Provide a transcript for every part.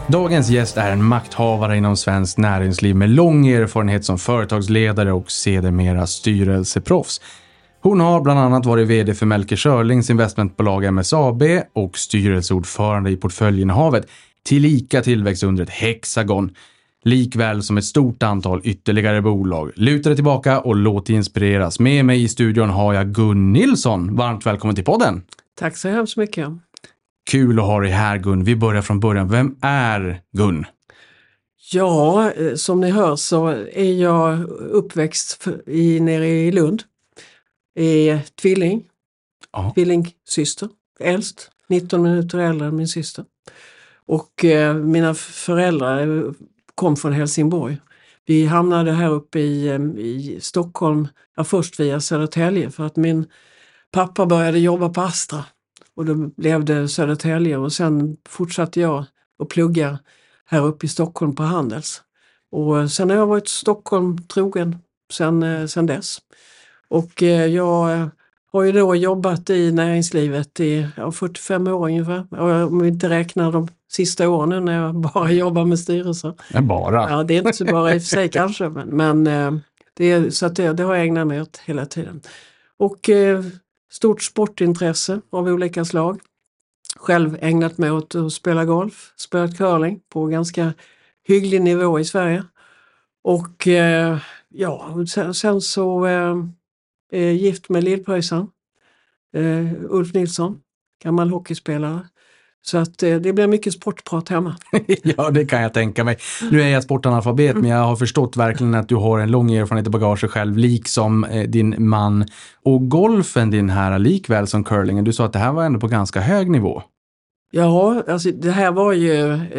Dagens gäst är en makthavare inom svenskt näringsliv med lång erfarenhet som företagsledare och sedermera styrelseproffs. Hon har bland annat varit vd för Melker Schörlings investmentbolag MSAB och styrelseordförande i portföljinnehavet, tillika tillväxtundret Hexagon, likväl som ett stort antal ytterligare bolag. Luta dig tillbaka och låt dig inspireras. Med mig i studion har jag Gun Nilsson. Varmt välkommen till podden. Tack så hemskt mycket. Kul att ha dig här, Gun. Vi börjar från början. Vem är Gun? Ja, som ni hör så är jag uppväxt nere i Lund. Är tvillingsyster, äldst, 19 minuter äldre än min syster. Och mina föräldrar kom från Helsingborg. Vi hamnade här uppe i Stockholm, först via Södertälje, för att min pappa började jobba på Astra. Och då blev det Södertälje och sen fortsatte jag att plugga här uppe i Stockholm på Handels. Och sen har jag varit Stockholm trogen sen dess. Och jag har ju då jobbat i näringslivet i 45 år ungefär. Om vi inte räknar de sista åren när jag bara jobbar med styrelser. Bara? Ja, det är inte så bara i och för sig kanske. Men det har jag ägnat mig åt hela tiden. Och stort sportintresse av olika slag. Själv ägnat mig åt att spela golf, spelat curling på ganska hygglig nivå i Sverige. Och sen så gift med lillpröjsan, Ulf Nilsson, gammal hockeyspelare. Så att det blir mycket sportprat hemma. Ja, det kan jag tänka mig. Nu är jag sportanalfabet, men jag har förstått verkligen att du har en lång erfarenhet i bagaget själv, liksom din man. Och golfen din här, likväl som curlingen, du sa att det här var ändå på ganska hög nivå. Ja, alltså det här var ju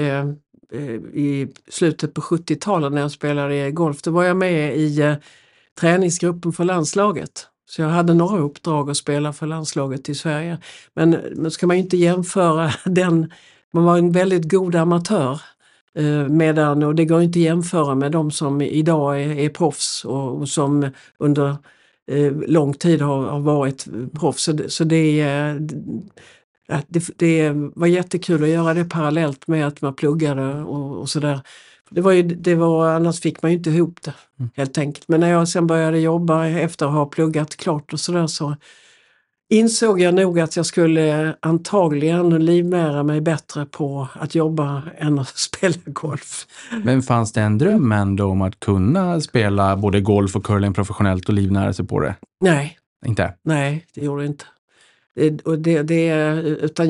i slutet på 70-talet när jag spelade golf. Då var jag med i träningsgruppen för landslaget. Så jag hade några uppdrag att spela för landslaget i Sverige. Men ska man ju inte jämföra man var en väldigt god amatör. Och det går inte att jämföra med de som idag är proffs och som under lång tid har varit proffs. Så det var jättekul att göra det parallellt med att man pluggade och sådär. Annars fick man ju inte ihop det helt enkelt. Men när jag sen började jobba efter att ha pluggat klart och sådär, så insåg jag nog att jag skulle antagligen livnära mig bättre på att jobba än att spela golf. Men fanns det en dröm ändå om att kunna spela både golf och curling professionellt och livnära sig på det? Nej. Inte? Nej, det gjorde det inte. Utan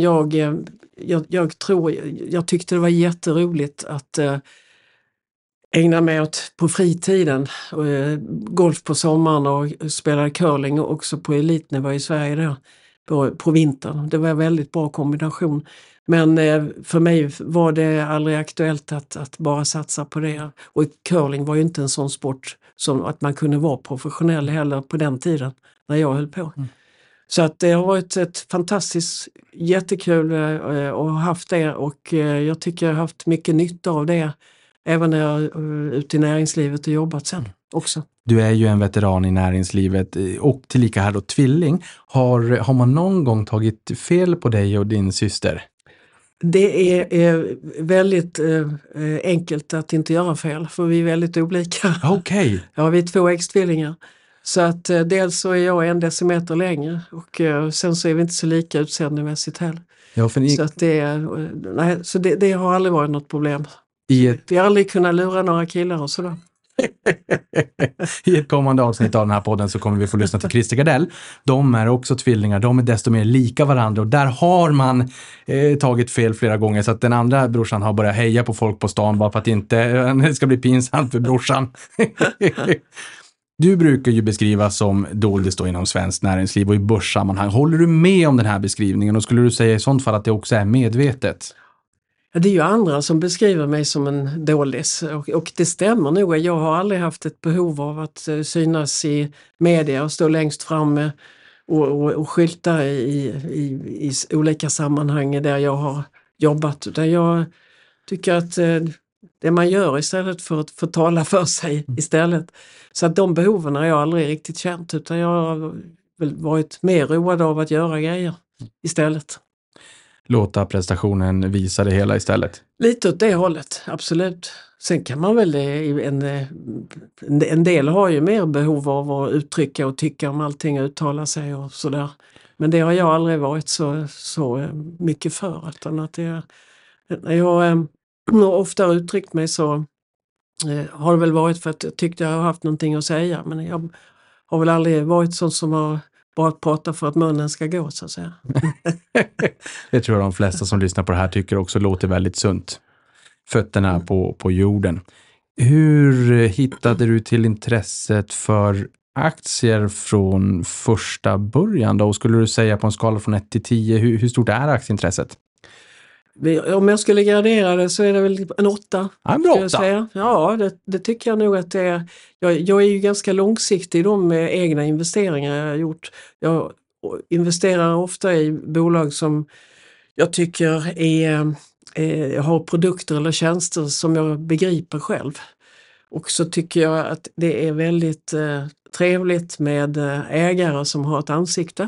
jag tyckte det var jätteroligt att ägna mig åt på fritiden, golf på sommaren och spela curling och också på elitnivå i Sverige då, på vintern. Det var en väldigt bra kombination. Men för mig var det aldrig aktuellt att bara satsa på det. Och curling var ju inte en sån sport som att man kunde vara professionell heller på den tiden när jag höll på. Så att det har varit ett fantastiskt, jättekul att ha haft det, och jag tycker jag har haft mycket nytta av det även när jag är ute i näringslivet och jobbat sen också. Du är ju en veteran i näringslivet och tillika här då tvilling. Har man någon gång tagit fel på dig och din syster? Det är väldigt enkelt att inte göra fel, för vi är väldigt olika. Okej. Ja, vi är 2 äggstvillingar. Så att dels så är jag 1 decimeter längre och sen så är vi inte så lika utseendemässigt heller. Ja, Så det har aldrig varit något problem. Vi har aldrig kunnat lura några killar och sådär. I ett kommande avsnitt av den här podden så kommer vi få lyssna till Christer Gardell. De är också tvillingar, de är desto mer lika varandra, och där har man tagit fel flera gånger, så att den andra brorsan har börjat heja på folk på stan bara för att det ska bli pinsamt för brorsan. Du brukar ju beskrivas som doldis då inom svenskt näringsliv och i börssammanhang. Håller du med om den här beskrivningen, och skulle du säga i sånt fall att det också är medvetet? Ja, det är ju andra som beskriver mig som en doldis, och det stämmer nog. Jag har aldrig haft ett behov av att synas i media och stå längst fram och skylta i olika sammanhang där jag har jobbat. Där jag tycker att det man gör istället för att få tala för sig istället. Så att de behoven har jag aldrig riktigt känt, utan jag har väl varit mer road av att göra grejer istället. låta prestationen visa det hela istället? Lite åt det hållet, absolut. Sen kan man väl, en del har ju mer behov av att uttrycka och tycka om allting och uttala sig och sådär. Men det har jag aldrig varit så mycket för, utan att jag har ofta uttryckt mig så har det väl varit för att jag tyckte jag har haft någonting att säga, men jag har väl aldrig varit sån som har bara pratat för att munnen ska gå, så att säga. Det tror jag de flesta som lyssnar på det här tycker också låter väldigt sunt. Fötterna på jorden. Hur hittade du till intresset för aktier från första början då? Och skulle du säga på en skala från 1 till 10, hur stort är aktieintresset? Om jag skulle gradera det så är det väl en 8. En bra 8? Ja, det tycker jag nog att det är. Jag är ju ganska långsiktig i de egna investeringar jag har gjort. Jag investerar ofta i bolag som jag tycker har produkter eller tjänster som jag begriper själv. Och så tycker jag att det är väldigt trevligt med ägare som har ett ansikte.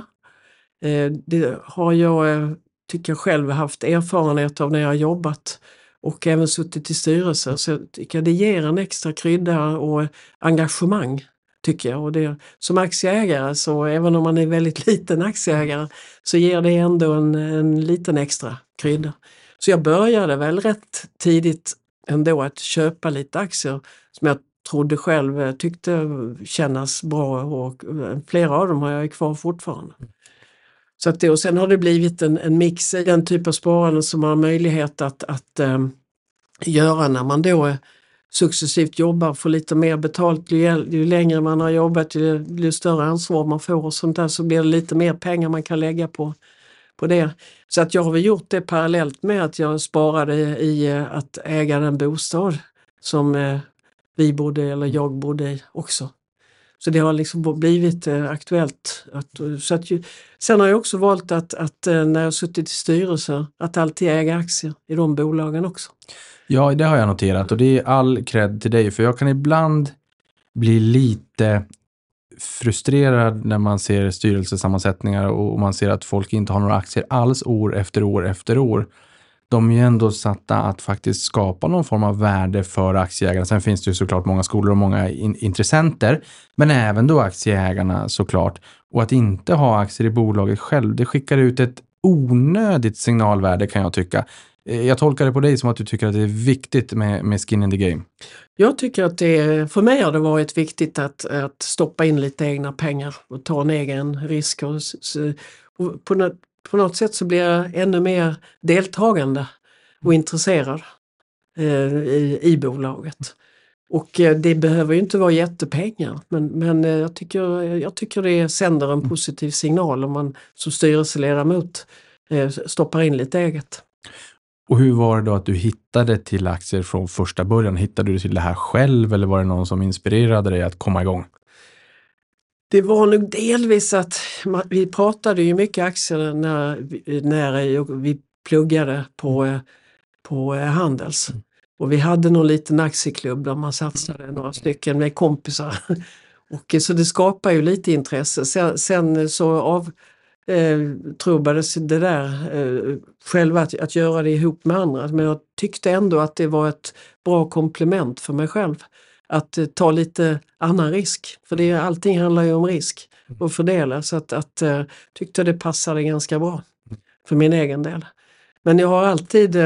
Det har jag, tycker jag själv, haft erfarenhet av när jag har jobbat och även suttit i styrelser. Så jag tycker det ger en extra krydda och engagemang, tycker jag. Och det, som aktieägare, så även om man är väldigt liten aktieägare, så ger det ändå en liten extra krydda. Så jag började väl rätt tidigt ändå att köpa lite aktier som jag trodde själv tyckte kännas bra, och flera av dem har jag kvar fortfarande. Så att och sen har det blivit en mix i den typ av sparande som man har möjlighet att göra när man då successivt jobbar, får lite mer betalt. Ju längre man har jobbat, ju större ansvar man får och sånt där, så blir det lite mer pengar man kan lägga på det. Så att jag har väl gjort det parallellt med att jag sparade i att äga den bostad som vi bodde, eller jag bodde i också. Så det har liksom blivit aktuellt. Sen har jag också valt att när jag suttit i styrelser att alltid äga aktier i de bolagen också. Ja, det har jag noterat, och det är all cred till dig, för jag kan ibland bli lite frustrerad när man ser styrelsesammansättningar och man ser att folk inte har några aktier alls år efter år efter år. De är ju ändå satta att faktiskt skapa någon form av värde för aktieägarna. Sen finns det ju såklart många skolor och många intressenter, men även då aktieägarna såklart. Och att inte ha aktier i bolaget själv, det skickar ut ett onödigt signalvärde, kan jag tycka. Jag tolkar det på dig som att du tycker att det är viktigt med skin in the game. Jag tycker att för mig har det varit viktigt att stoppa in lite egna pengar och ta en egen risk. Och på något sätt så blir jag ännu mer deltagande och intresserad i bolaget. Och det behöver ju inte vara jättepengar, men jag tycker det sänder en positiv signal om man som styrelseledamot stoppar in lite eget. Och hur var det då att du hittade till aktier från första början? Hittade du till det här själv, eller var det någon som inspirerade dig att komma igång? Det var nog delvis att vi pratade ju mycket aktier när vi pluggade på Handels. Och vi hade någon liten aktieklubb där man satsade några stycken med kompisar. Och så det skapar ju lite intresse. Sen så trubbades det där själva att göra det ihop med andra. Men jag tyckte ändå att det var ett bra komplement för mig själv. Att ta lite annan risk. För allting handlar ju om risk och fördela. Så att tyckte det passade ganska bra för min egen del. Men jag har alltid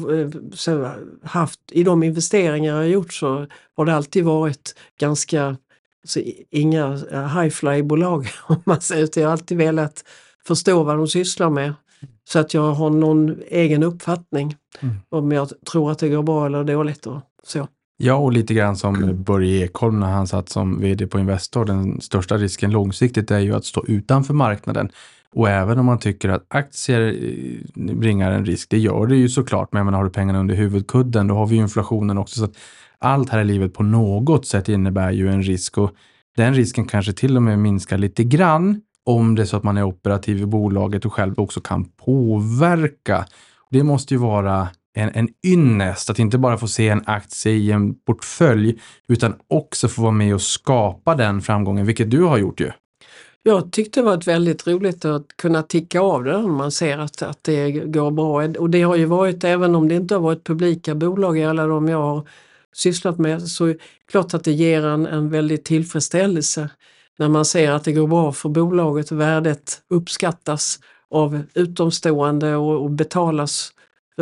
haft, i de investeringar jag har gjort, så har det alltid varit ganska, inga high-fly-bolag om man säger det. Jag har alltid velat förstå vad de sysslar med. Så att jag har någon egen uppfattning om jag tror att det går bra eller dåligt och så. Ja, och lite grann som Börje Ekholm när han satt som vd på Investor. Den största risken långsiktigt är ju att stå utanför marknaden. Och även om man tycker att aktier bringar en risk, det gör det ju såklart. Men har du pengarna under huvudkudden, då har vi ju inflationen också. Så att allt här i livet på något sätt innebär ju en risk. Och den risken kanske till och med minskar lite grann om det är så att man är operativ i bolaget och själv också kan påverka. Det måste ju vara en ynnest att inte bara få se en aktie i en portfölj, utan också få vara med och skapa den framgången, vilket du har gjort ju. Jag tyckte det var ett väldigt roligt att kunna ticka av det när man ser att det går bra. Och det har ju varit, även om det inte har varit publika bolag i alla de jag har sysslat med, så är det klart att det ger en väldigt tillfredsställelse när man ser att det går bra för bolaget. Värdet uppskattas av utomstående och betalas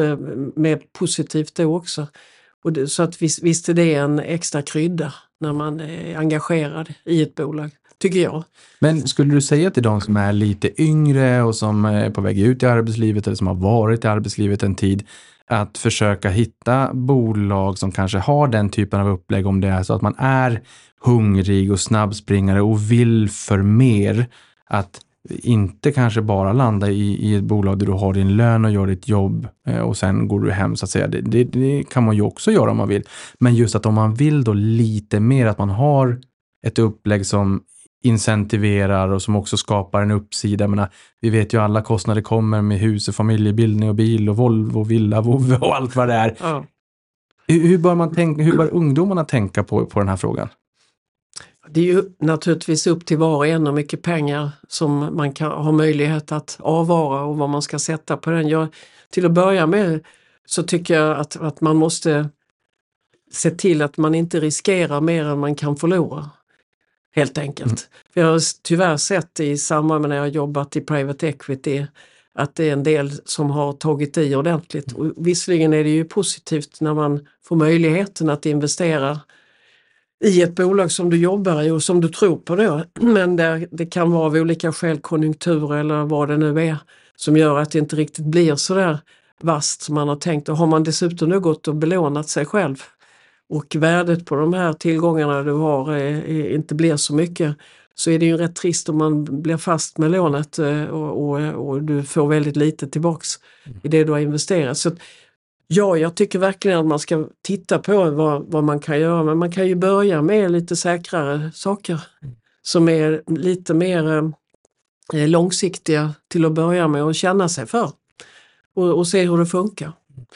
med positivt då också. Och det, så att visst är det en extra krydda när man är engagerad i ett bolag, tycker jag. Men skulle du säga till de som är lite yngre och som är på väg ut i arbetslivet eller som har varit i arbetslivet en tid, att försöka hitta bolag som kanske har den typen av upplägg, om det är så att man är hungrig och snabbspringare och vill för mer, att inte kanske bara landa i ett bolag där du har din lön och gör ditt jobb och sen går du hem så att säga. Det kan man ju också göra om man vill. Men just att om man vill då lite mer, att man har ett upplägg som incentiverar och som också skapar en uppsida. Jag menar, vi vet ju alla kostnader kommer med hus och familjebildning och bil och Volvo, villa, vovve och allt vad det är. Ja. Hur bör ungdomarna tänka på den här frågan? Det är ju naturligtvis upp till var och en hur mycket pengar som man kan ha möjlighet att avvara och vad man ska sätta på den. Till att börja med så tycker jag att man måste se till att man inte riskerar mer än man kan förlora. Helt enkelt. För jag har tyvärr sett i samband med när jag har jobbat i private equity att det är en del som har tagit i ordentligt. Och visserligen är det ju positivt när man får möjligheten att investera i ett bolag som du jobbar i och som du tror på då. Men det kan vara av olika skäl, konjunktur eller vad det nu är, som gör att det inte riktigt blir så där vast som man har tänkt. Och har man dessutom nu gått och belånat sig själv och värdet på de här tillgångarna du har inte blir så mycket, så är det ju rätt trist om man blir fast med lånet och du får väldigt lite tillbaks i det du har investerat. Så ja, jag tycker verkligen att man ska titta på vad man kan göra, men man kan ju börja med lite säkrare saker som är lite mer långsiktiga till att börja med och känna sig för och se hur det funkar.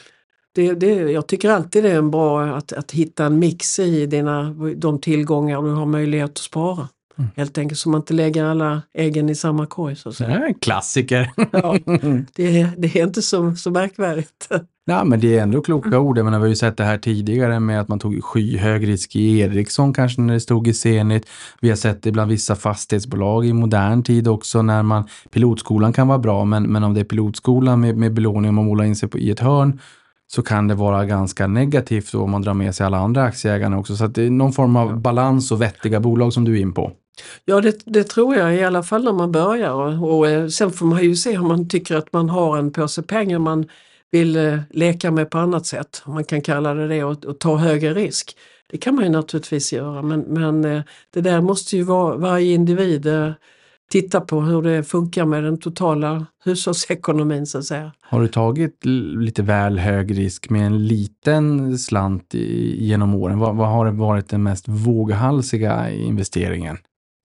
Jag tycker alltid det är bra att hitta en mix i de tillgångar du har möjlighet att spara. Helt enkelt så man inte lägger alla äggen i samma korg. Så att säga. Det är en klassiker. Ja, det är inte så märkvärdigt. Ja, men det är ändå kloka ord. Men vi har ju sett det här tidigare med att man tog skyhög risk i Ericsson kanske när det stod i Zenit. Vi har sett det bland vissa fastighetsbolag i modern tid också när pilotskolan kan vara bra, men om det är pilotskolan med belåning och man målar in sig i ett hörn, så kan det vara ganska negativt då om man drar med sig alla andra aktieägarna också. Så att det är någon form av balans och vettiga bolag som du är in på. Ja, det tror jag i alla fall när man börjar. Och sen får man ju se om man tycker att man har en påse pengar man vill leka med på annat sätt. Man kan kalla det och ta högre risk. Det kan man ju naturligtvis göra. Men det där måste ju varje individ titta på hur det funkar med den totala hushållsekonomin så att säga. Har du tagit lite väl hög risk med en liten slant genom åren? Vad har varit den mest våghalsiga investeringen?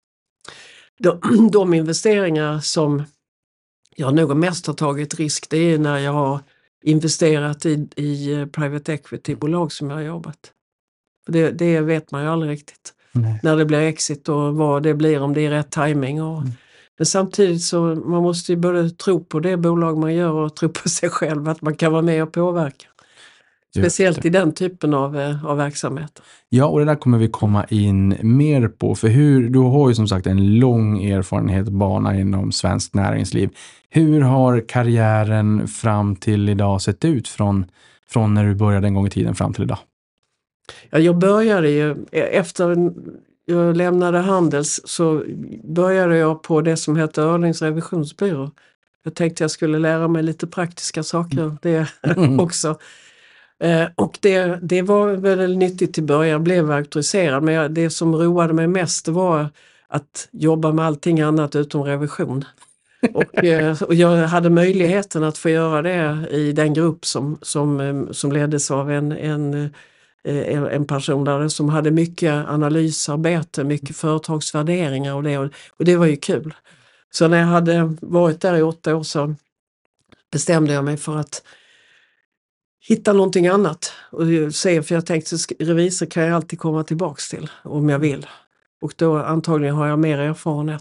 De investeringar som jag nog mest har tagit risk, det är när jag har investerat i private equity-bolag som jag har jobbat. Det vet man ju aldrig riktigt. Nej. När det blir exit och vad det blir, om det är rätt timing. Men samtidigt så man måste ju både tro på det bolag man gör och tro på sig själv att man kan vara med och påverka. Speciellt i den typen av verksamhet. Ja, och det där kommer vi komma in mer på. För du har ju som sagt en lång erfarenhetsbana inom svenskt näringsliv. Hur har karriären fram till idag sett ut från när du började en gång i tiden fram till idag? Ja, jag började ju efter jag lämnade Handels så började jag på det som heter Öhrlings revisionsbyrå. Jag tänkte jag skulle lära mig lite praktiska saker det också. Och det var väl nyttigt i början, blev auktoriserad, men det som roade mig mest var att jobba med allting annat utom revision. Och jag hade möjligheten att få göra det i den grupp som leddes av en person där som hade mycket analysarbete, mycket företagsvärderingar och det var ju kul. Så när jag hade varit där i 8 år så bestämde jag mig för att hitta någonting annat och se, för jag tänkte revisor kan jag alltid komma tillbaks till om jag vill. Och då antagligen har jag mer erfarenhet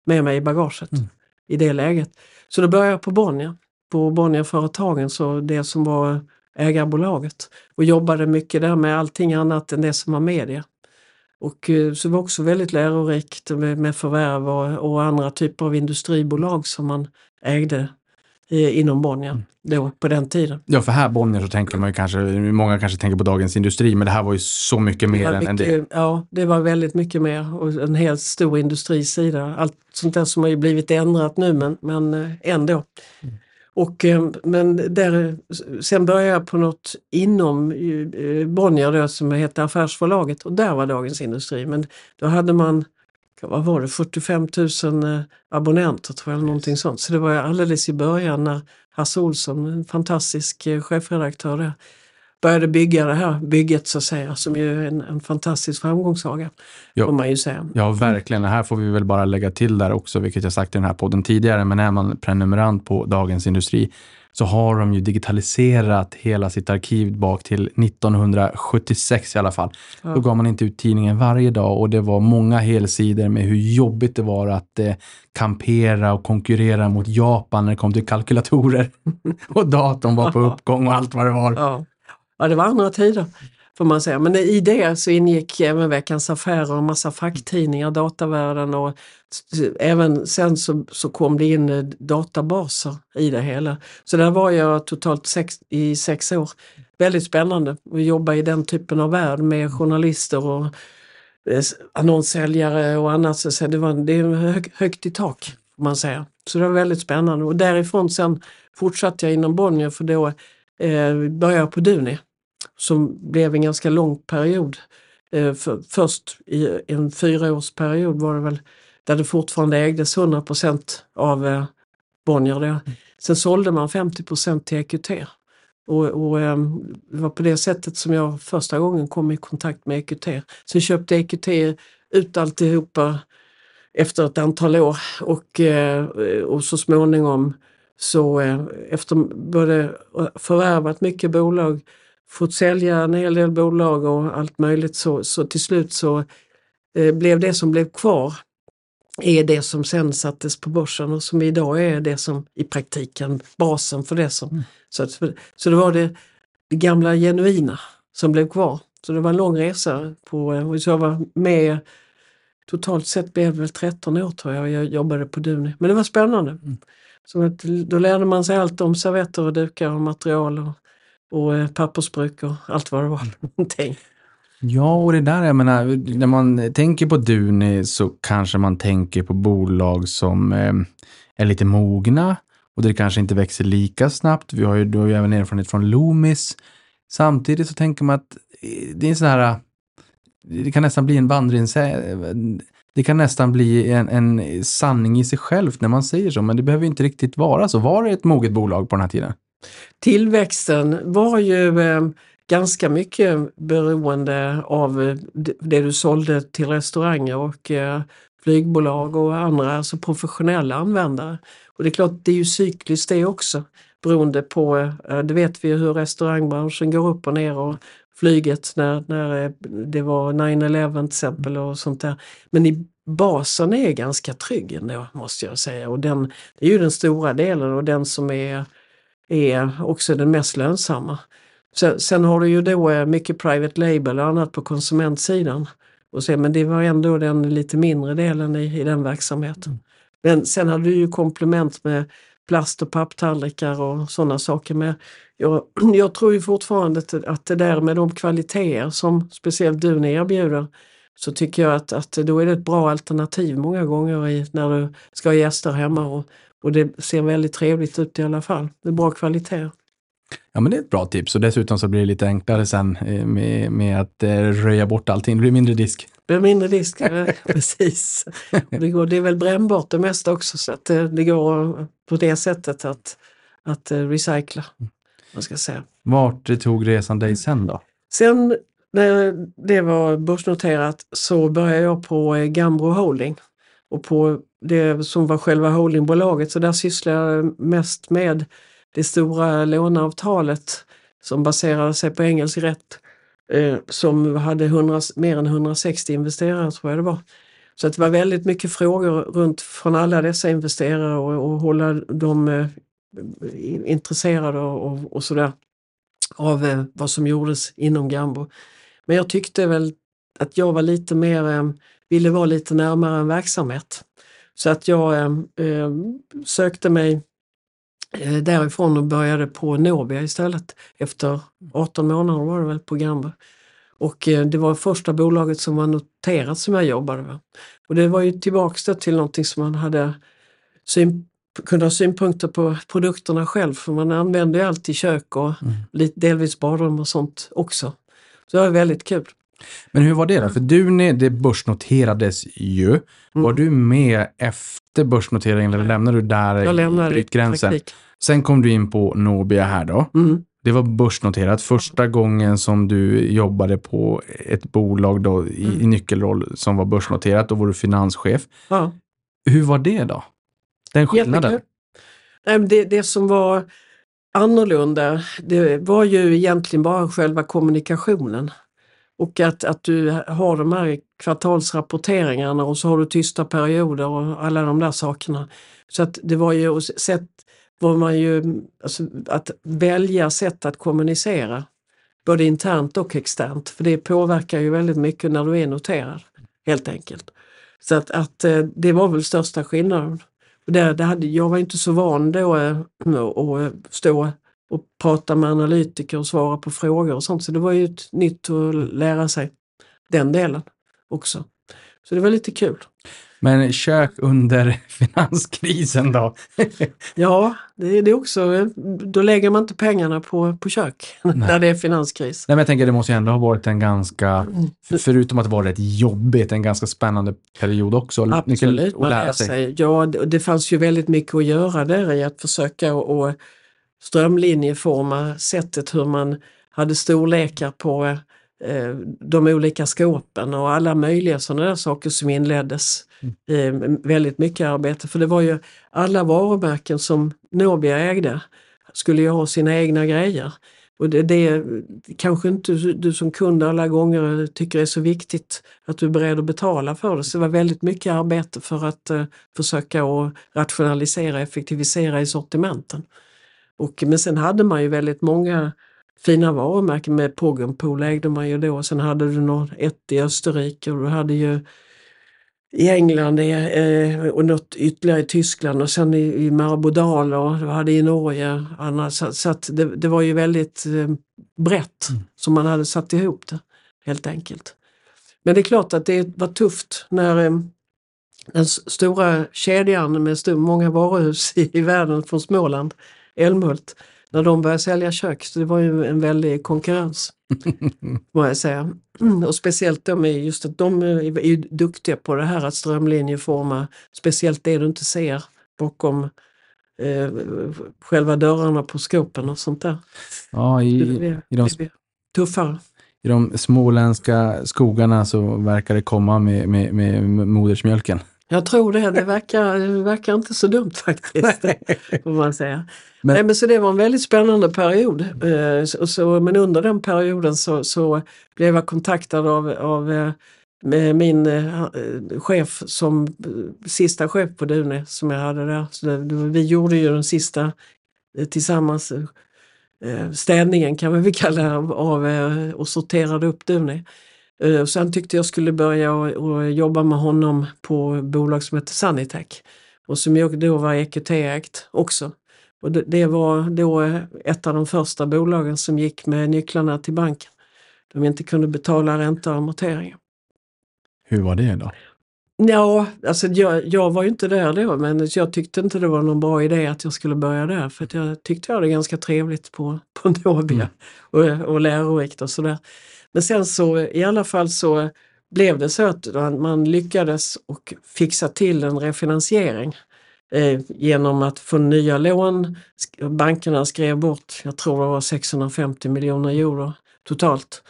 med mig i bagaget i det läget. Så då började jag på Bonnier. På Bonnier-företagen, så det som var ägarbolaget. Och jobbade mycket där med allting annat än det som var media. Och så var också väldigt lärorikt med förvärv och andra typer av industribolag som man ägde inom Bonnier då på den tiden. Ja, för här Bonnier så tänker man ju kanske, många kanske tänker på Dagens Industri, men det här var ju så mycket mer än det. Ja, det var väldigt mycket mer och en helt stor industrisida. Allt sånt där som har ju blivit ändrat nu, men ändå. Och, men sen började jag på något inom Bonnier då, som heter Affärsförlaget, och där var Dagens Industri. Men då hade man, vad var det, 45 000 abonnenter tror jag, eller någonting sånt. Så det var alldeles i början när Hasse Olsson, en fantastisk chefredaktör där, började bygga det här bygget så att säga, som ju är en fantastisk framgångssaga, får man ju säga. Ja, verkligen. Det här får vi väl bara lägga till där också, vilket jag sagt i den här podden tidigare, men är man prenumerant på Dagens Industri så har de ju digitaliserat hela sitt arkiv bak till 1976 i alla fall. Ja. Då gav man inte ut tidningen varje dag och det var många helsidor med hur jobbigt det var att kampera och konkurrera mot Japan när det kom till kalkylatorer. Och datorn var på uppgång och allt vad det var. Ja, det var andra tider får man säga. Men i det så ingick även Veckans Affärer och en massa facktidningar, Datavärlden, och även sen så kom det in databaser i det hela. Så där var jag totalt 6 år. Väldigt spännande att jobba i den typen av värld med journalister och annonssäljare och annat. Så det är högt i tak får man säga. Så det var väldigt spännande. Och därifrån sen fortsatte jag inom Bonnier, för då började jag på Duni. Som blev en ganska lång period. Först i en 4-årsperiod var det väl, där det fortfarande ägdes 100% av Bonnier. Då. Sen sålde man 50% till EQT. Och det var på det sättet som jag första gången kom i kontakt med EQT. Sen köpte EQT ut alltihopa efter ett antal år. Och så småningom så efter både förvärvat mycket bolag, fått sälja en hel del bolag och allt möjligt, så till slut så blev det som blev kvar är det som sen sattes på börsen och som idag är det som i praktiken basen för det som. Så det var det gamla genuina som blev kvar. Så det var en lång resa och så jag var med totalt sett blev väl 13 år tror jag jobbade på Duni. Men det var spännande. Så att, då lärde man sig allt om servetter och dukar och material och pappersbruk och allt vad det var. Ja, och det där, jag menar, när man tänker på Duni så kanske man tänker på bolag som är lite mogna och det kanske inte växer lika snabbt. Vi har ju då även erfarenhet från Loomis. Samtidigt så tänker man att det är en sån här, det kan nästan bli en det kan nästan bli en sanning i sig självt när man säger så, men det behöver inte riktigt vara så. Var det ett moget bolag på den här tiden? Tillväxten var ju ganska mycket beroende av det du sålde till restauranger och flygbolag och andra, alltså professionella användare. Och det är klart, det är ju cykliskt det också, beroende på, det vet vi ju hur restaurangbranschen går upp och ner och flyget när det var 9/11 till exempel och sånt där. Men i basen är ganska trygg ändå, måste jag säga. Och det är ju den stora delen och den som är också den mest lönsamma. Sen har du ju då mycket private label och annat på konsumentsidan. Men det var ändå den lite mindre delen i den verksamheten. Men sen hade du ju komplement med plast- och papptallrikar och sådana saker. Men jag tror ju fortfarande att det där med de kvaliteter som speciellt Duni erbjuder, så tycker jag att då är det ett bra alternativ många gånger när du ska ha gäster hemma och det ser väldigt trevligt ut i alla fall. Det är bra kvalitet. Ja, men det är ett bra tips och dessutom så blir det lite enklare sen med att röja bort allting. Det blir mindre disk. Det blir mindre disk, precis. Det är väl brännbart det mesta också, så att det går på det sättet att recycla, man ska säga. Vart tog resan dig sen då? Sen när det var börsnoterat så började jag på Gambro Holding och på det som var själva holdingbolaget, så där sysslade jag mest med det stora låneavtalet som baserade sig på engelsk rätt, som hade mer än 160 investerare tror jag det var. Så att det var väldigt mycket frågor runt från alla dessa investerare och hålla dem intresserade och sådär av vad som gjordes inom Gambo. Men jag tyckte väl att jag var lite mer, ville vara lite närmare en verksamhet. Så att jag sökte mig därifrån och började på Nobia istället. Efter 18 månader var det väl på Gambo. Och det var första bolaget som var noterat som jag jobbade med. Och det var ju tillbaks till någonting som man hade kunde ha synpunkter på produkterna själv. För man använde ju alltid kök och delvis badrum och sånt också. Så det var väldigt kul. Men hur var det då? För det börsnoterades ju. Var du med efter börsnoteringen eller lämnade du där? Jag lämnade i gränsen? Sen kom du in på Nobia här då. Det var börsnoterat. Första gången som du jobbade på ett bolag då i nyckelroll som var börsnoterat. Då var du finanschef. Ja. Hur var det då? Den skillnaden? Det som var annorlunda, det var ju egentligen bara själva kommunikationen. Och att du har de här kvartalsrapporteringarna och så har du tysta perioder och alla de där sakerna. Så att det var ju alltså, att välja sätt att kommunicera. Både internt och externt. För det påverkar ju väldigt mycket när du är noterad. Helt enkelt. Så att det var väl största skillnaden. Och jag var inte så van då att stå och prata med analytiker och svara på frågor och sånt. Så det var ju ett nytt att lära sig den delen också. Så det var lite kul. Men kök under finanskrisen då? Ja, det är också. Då lägger man inte pengarna på kök när det är finanskris. Nej, men jag tänker det måste ju ändå ha varit en ganska, förutom att det var rätt jobbigt, en ganska spännande period också. Absolut, man lär sig. Ja, det fanns ju väldigt mycket att göra där i att försöka och strömlinjeforma sättet hur man hade storlekar på de olika skåpen och alla möjliga sådana där saker som inleddes. Väldigt mycket arbete, för det var ju alla varumärken som Nobia ägde skulle ju ha sina egna grejer. Och det kanske inte du som kund alla gånger tycker är så viktigt att du är beredd att betala för det. Så det var väldigt mycket arbete för att försöka att rationalisera, effektivisera i sortimenten. Men sen hade man ju väldigt många fina varumärken. Med Poggenpool ägde man ju då. Sen hade du ett i Österrike och du hade ju i England och något ytterligare i Tyskland och sen i Marbodal och du hade i Norge. Så att det var ju väldigt brett som man hade satt ihop det helt enkelt. Men det är klart att det var tufft när den stora kedjan med många varuhus i världen från Småland, Älmhult, när de började sälja kök. Så det var ju en väldig konkurrens, må jag säga. Och speciellt de är ju duktiga på det här att strömlinjeforma, speciellt det du inte ser bakom själva dörrarna på skåpen och sånt där. Ja, tuffare. I de småländska skogarna så verkar det komma med modersmjölken. Jag tror det verkar inte så dumt faktiskt, får man säga. Men så det var en väldigt spännande period. Men under den perioden så blev jag kontaktad av min chef som sista chef på Dune som jag hade där. Så vi gjorde ju den sista tillsammans städningen kan man väl kalla av och sorterade upp Dune. Sen tyckte jag skulle börja och jobba med honom på bolag som heter Sanitec och som då var EQT-ägt också. Och det var då ett av de första bolagen som gick med nycklarna till banken. De inte kunde betala ränta och amorteringar. Hur var det då? Ja, alltså jag var ju inte där då, men jag tyckte inte det var någon bra idé att jag skulle börja där. För att jag tyckte jag hade ganska trevligt på Nobia och lärorikt och sådär. Men sen så i alla fall så blev det så att man lyckades och fixa till en refinansiering genom att få nya lån. Bankerna skrev bort, jag tror det var 650 miljoner euro totalt.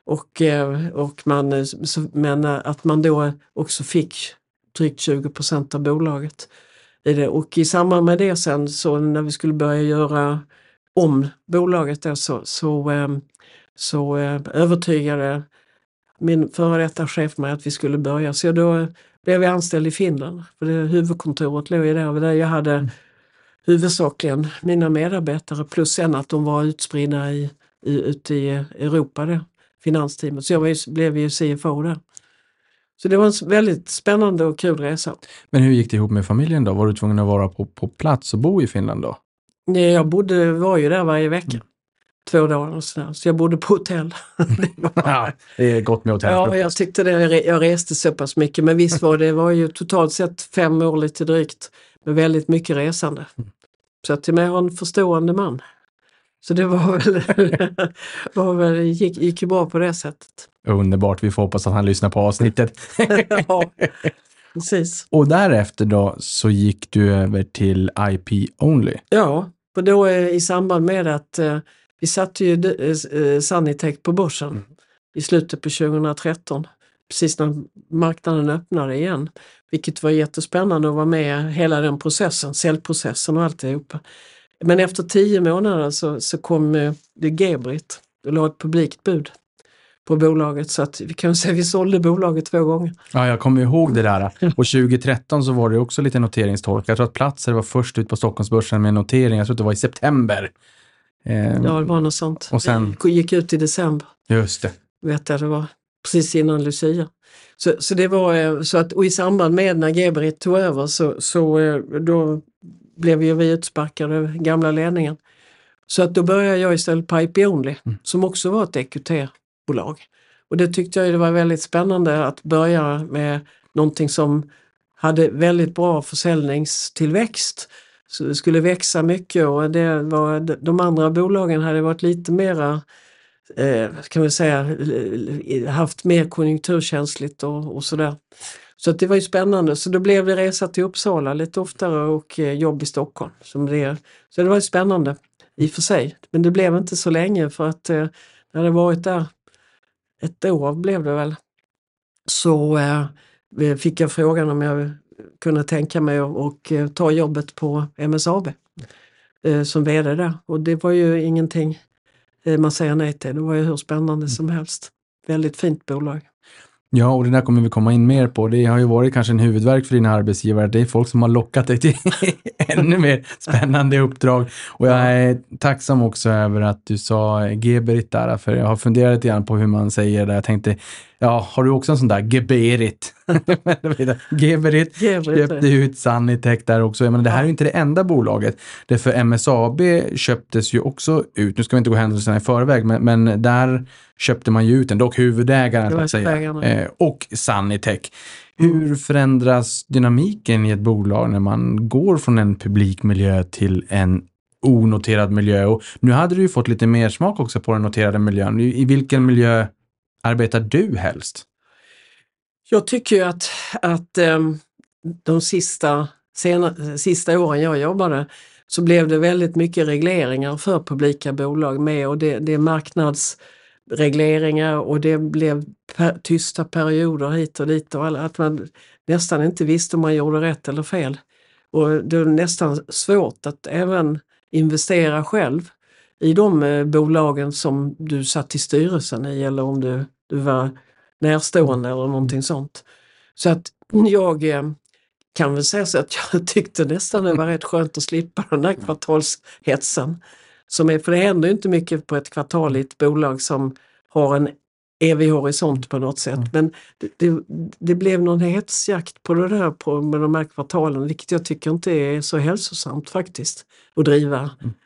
Men att man då också fick drygt 20% av bolaget. Och i samband med det sen så när vi skulle börja göra om bolaget då, så övertygade min före detta chef mig att vi skulle börja. Så då blev jag anställd i Finland. För det huvudkontoret låg ju där jag hade huvudsakligen mina medarbetare plus sen att de var utspridda ute i Europa, det finansteamet. Så jag blev ju CFO där. Så det var en väldigt spännande och kul resa. Men hur gick det ihop med familjen då? Var du tvungen att vara på plats och bo i Finland då? Nej, jag var ju där varje vecka. 2 dagar och sådär. Så jag bodde på hotell. Det är gott med hotell. Ja, jag tyckte det. Jag reste så pass mycket. Men visst det var ju totalt sett 5 år lite drygt. Med väldigt mycket resande. Så att till mig har en förstående man. Så det gick ju bra på det sättet. Underbart, vi får hoppas att han lyssnar på avsnittet. Ja, precis. Och därefter då så gick du över till IP Only. Ja, och då i samband med att vi satte ju Sanitec på börsen i slutet på 2013. Precis när marknaden öppnade igen. Vilket var jättespännande att vara med hela den processen, säljprocessen och alltihopa. Men efter 10 månader så kom det Geberit och la ett publikt bud på bolaget. Så att vi kan säga att vi sålde bolaget 2 gånger. Ja, jag kommer ihåg det där. Och 2013 så var det också lite noteringstork. Jag tror att Platser var först ut på Stockholmsbörsen med notering. Jag tror att det var i september. Ja, det var något sånt. Och sen vi gick ut i december. Just det. Vet jag, det var precis innan Lucia. Så det var så att, och i samband med när Geberit tog över så då blev ju vi utsparkade av gamla ledningen. Så att då började jag istället på IP Only som också var ett EQT-bolag. Och det tyckte jag det var väldigt spännande att börja med någonting som hade väldigt bra försäljningstillväxt. Så det skulle växa mycket och de andra bolagen hade varit lite mera kan vi säga haft mer konjunkturkänsligt och sådär. Så att det var ju spännande. Så då blev det resa till Uppsala lite oftare och jobb i Stockholm. Så det var ju spännande i och för sig. Men det blev inte så länge för att när det varit där 1 år blev det väl. Så fick jag frågan om jag kunde tänka mig och ta jobbet på MSAB som vd där. Och det var ju ingenting man säger nej till. Det var ju hur spännande som helst. Väldigt fint bolag. Ja, och det där kommer vi komma in mer på. Det har ju varit kanske en huvudvärk för dina arbetsgivare. Det är folk som har lockat dig till ännu mer spännande uppdrag. Och jag är tacksam också över att du sa Geberit där. För jag har funderat lite grann på hur man säger det. Jag tänkte, har du också en sån där Geberit? Geberit köpte ut Sanitec där också. Men det här är ju inte det enda bolaget. Det för MSAB köptes ju också ut. Nu ska vi inte gå händelserna i förväg. Men där köpte man ju ut en, dock huvudägaren att säga. Och Sanitec. Hur förändras dynamiken i ett bolag när man går från en publik miljö till en onoterad miljö? Och nu hade du ju fått lite mer smak också på den noterade miljön. I vilken miljö arbetar du helst? Jag tycker ju att de sista åren jag jobbade så blev det väldigt mycket regleringar för publika bolag med och det är marknadsregleringar och det blev tysta perioder hit och dit och att man nästan inte visste om man gjorde rätt eller fel. Och det är nästan svårt att även investera själv i de bolagen som du satt i styrelsen i eller om du var närstående eller någonting sånt. Så att jag kan väl säga så att jag tyckte nästan det var rätt skönt att slippa den där kvartalshetsen. För det händer ju inte mycket på ett kvartal i ett bolag som har en evig horisont på något sätt. Men det blev någon hetsjakt på det där med de här kvartalen, vilket jag tycker inte är så hälsosamt faktiskt att driva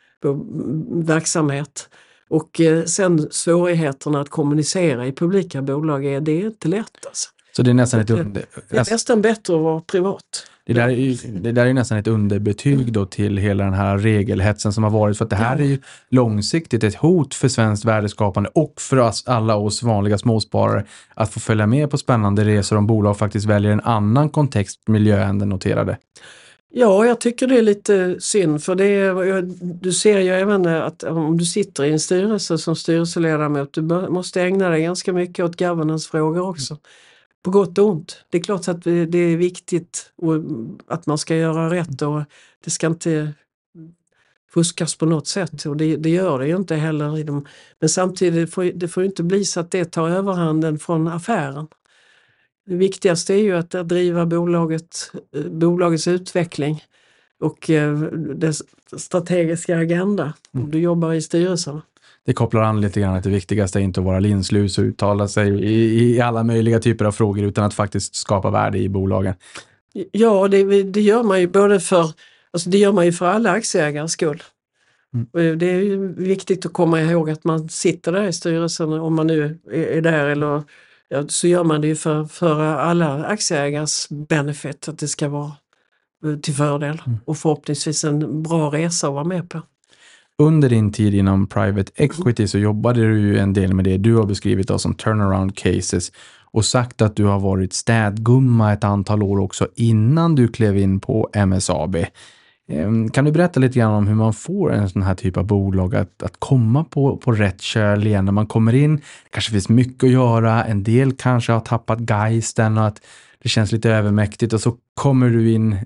verksamhet. Och sen svårigheterna att kommunicera i publika bolag det är inte lätt alltså. Så det är nästan det är nästan bättre att vara privat. Det där är nästan ett underbetyg då till hela den här regelhetsen som har varit. För att det här är ju långsiktigt ett hot för svenskt värdeskapande och för alla oss vanliga småsparare att få följa med på spännande resor om bolag faktiskt väljer en annan kontextmiljö än den noterade. Ja, jag tycker det är lite synd för du ser ju även att om du sitter i en styrelse som styrelseledamot, du måste ägna dig ganska mycket åt governance-frågor också. På gott och ont. Det är klart att det är viktigt att man ska göra rätt och det ska inte fuskas på något sätt och det gör det ju inte heller i dem. Men samtidigt det får ju inte bli så att det tar överhanden från affären. Det viktigaste är ju att driva bolagets utveckling och dess strategiska agenda. Om du jobbar i styrelsen. Det kopplar an lite grann att det viktigaste är inte att vara linslus och uttala sig i alla möjliga typer av frågor utan att faktiskt skapa värde i bolagen. Ja, det gör man ju det gör man ju för alla aktieägares skull. Och det är ju viktigt att komma ihåg att man sitter där i styrelsen, om man nu är där, eller så gör man det ju för alla aktieägares benefit, att det ska vara till fördel och förhoppningsvis en bra resa att vara med på. Under din tid inom private equity så jobbade du ju en del med det du har beskrivit då som turnaround cases och sagt att du har varit städgumma ett antal år också innan du klev in på MSAB. Kan du berätta lite grann om hur man får en sån här typ av bolag att komma på rätt köl igen när man kommer in? Kanske finns mycket att göra, en del kanske har tappat geisten och att det känns lite övermäktigt och så kommer du in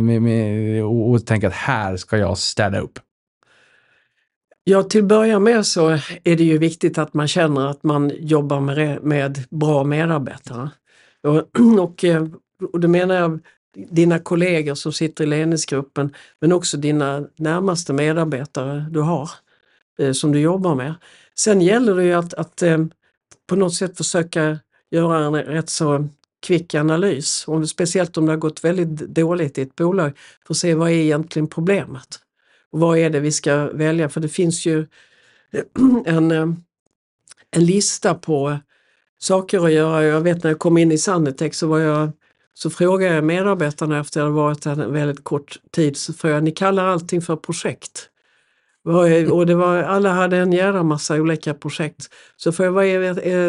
och tänker att här ska jag städa upp. Ja, till att börja med så är det ju viktigt att man känner att man jobbar med bra medarbetare. Och det menar jag dina kollegor som sitter i ledningsgruppen, men också dina närmaste medarbetare du har, som du jobbar med. Sen gäller det ju att på något sätt försöka göra en rätt så kvick analys, speciellt om det har gått väldigt dåligt i ett bolag, för att se vad är egentligen problemet. Och vad är det vi ska välja? För det finns ju en lista på saker att göra. Jag vet när jag kom in i Sandetech så frågade jag medarbetarna efter att det varit en väldigt kort tid. Så frågade jag, ni kallar allting för projekt. Och alla hade en jävla massa olika projekt. Så frågade jag, vad är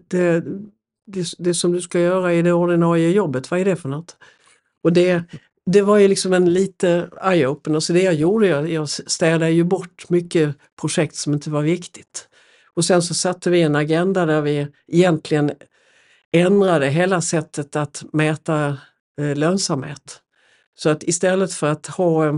det som du ska göra i det ordinarie jobbet? Vad är det för något? Och det var ju liksom en lite eye-opener. Så det jag gjorde, jag städade ju bort mycket projekt som inte var viktigt. Och sen så satte vi en agenda där vi egentligen ändrade hela sättet att mäta lönsamhet. Så att istället för att ha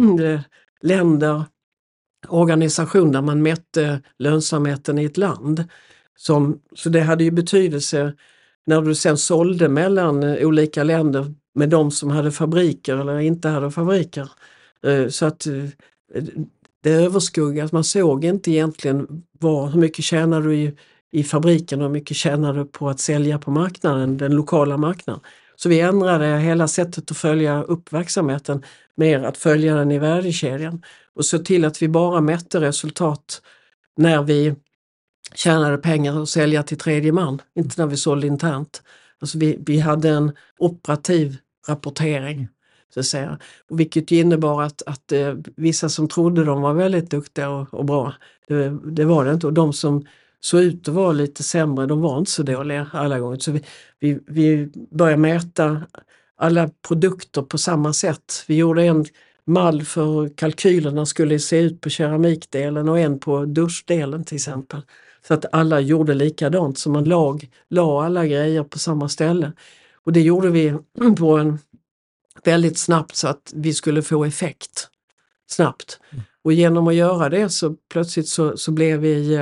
organisation där man mätte lönsamheten i ett land, så det hade ju betydelse när du sen sålde mellan olika länder med de som hade fabriker eller inte hade fabriker. Så att det överskuggas, man såg inte egentligen hur mycket tjänar du i fabriken och hur mycket tjänar du på att sälja på marknaden, den lokala marknaden. Så vi ändrade hela sättet att följa upp verksamheten, mer att följa den i värdekedjan och så till att vi bara mätte resultat när vi tjänade pengar och sälja till tredje man, inte när vi sålde internt. Alltså vi hade en operativ rapportering, så att säga. Och vilket innebar att vissa som trodde de var väldigt duktiga och bra, det var det inte. Och de som såg ut att vara lite sämre, de var inte så dåliga alla gånger. Så vi började mäta alla produkter på samma sätt. Vi gjorde en mall för kalkylerna skulle se ut på keramikdelen och en på duschdelen till exempel. Så att alla gjorde likadant, så man la alla grejer på samma ställe. Och det gjorde vi på en väldigt snabbt så att vi skulle få effekt snabbt. Och genom att göra det så plötsligt så blev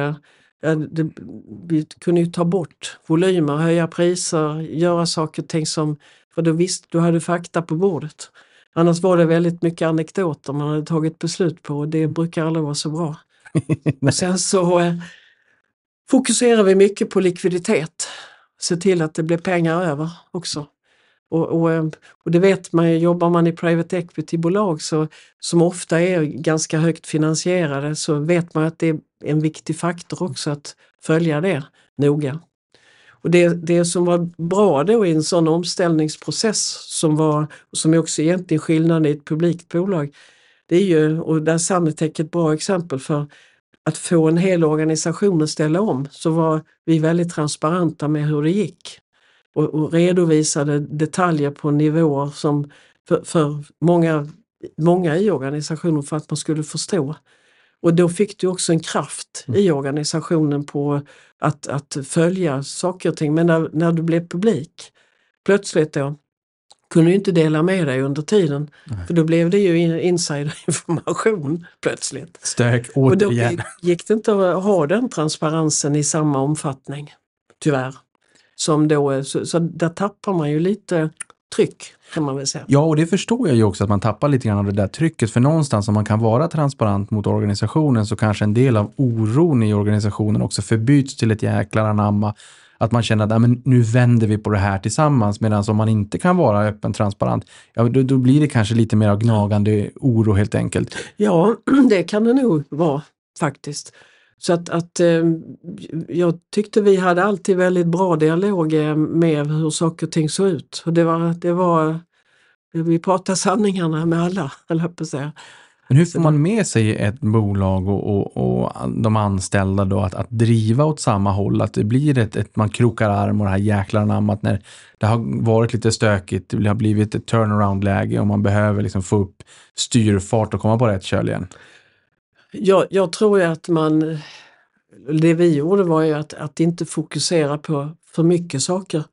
vi kunde ju ta bort volymer, höja priser, göra saker och ting för du hade fakta på bordet. Annars var det väldigt mycket anekdoter man hade tagit beslut på och det brukar aldrig vara så bra. Och sen så fokuserar vi mycket på likviditet. Se till att det blir pengar över också. Och det vet man ju, jobbar man i private equity-bolag som ofta är ganska högt finansierade, så vet man att det är en viktig faktor också att följa det noga. Och det som var bra då i en sån omställningsprocess som är också egentligen skillnaden i ett publikt bolag, det är ju, och där Sandetech är ett bra exempel för att få en hel organisation att ställa om, så var vi väldigt transparenta med hur det gick. Och redovisade detaljer på nivåer som för många i organisationen för att man skulle förstå. Och då fick du också en kraft i organisationen på att följa saker och ting. Men när du blev publik, plötsligt då, kunde du inte dela med dig under tiden. Nej. För då blev det ju insiderinformation plötsligt. Stök återigen. Och då gick det inte att ha den transparensen i samma omfattning, tyvärr. som då, så där tappar man ju lite tryck, kan man väl säga. Ja, och det förstår jag ju också, att man tappar lite grann av det där trycket. För någonstans om man kan vara transparent mot organisationen, så kanske en del av oron i organisationen också förbyts till ett jäkla anamma. Att man känner att men nu vänder vi på det här tillsammans. Medan om man inte kan vara öppen, transparent, ja, då blir det kanske lite mer av gnagande oro helt enkelt. Ja, det kan det nog vara faktiskt. Så att jag tyckte vi hade alltid väldigt bra dialog med hur saker och ting såg ut. Och vi pratade sanningarna med alla, eller på att säga. Men hur får man med sig ett bolag och de anställda då att driva åt samma håll? Att det blir man krokar arm och det här jäkla anammat när det har varit lite stökigt, det har blivit ett turnaround-läge och man behöver liksom få upp styrfart och komma på rätt köl igen. Jag tror ju att det vi gjorde var ju att inte fokusera på för mycket saker.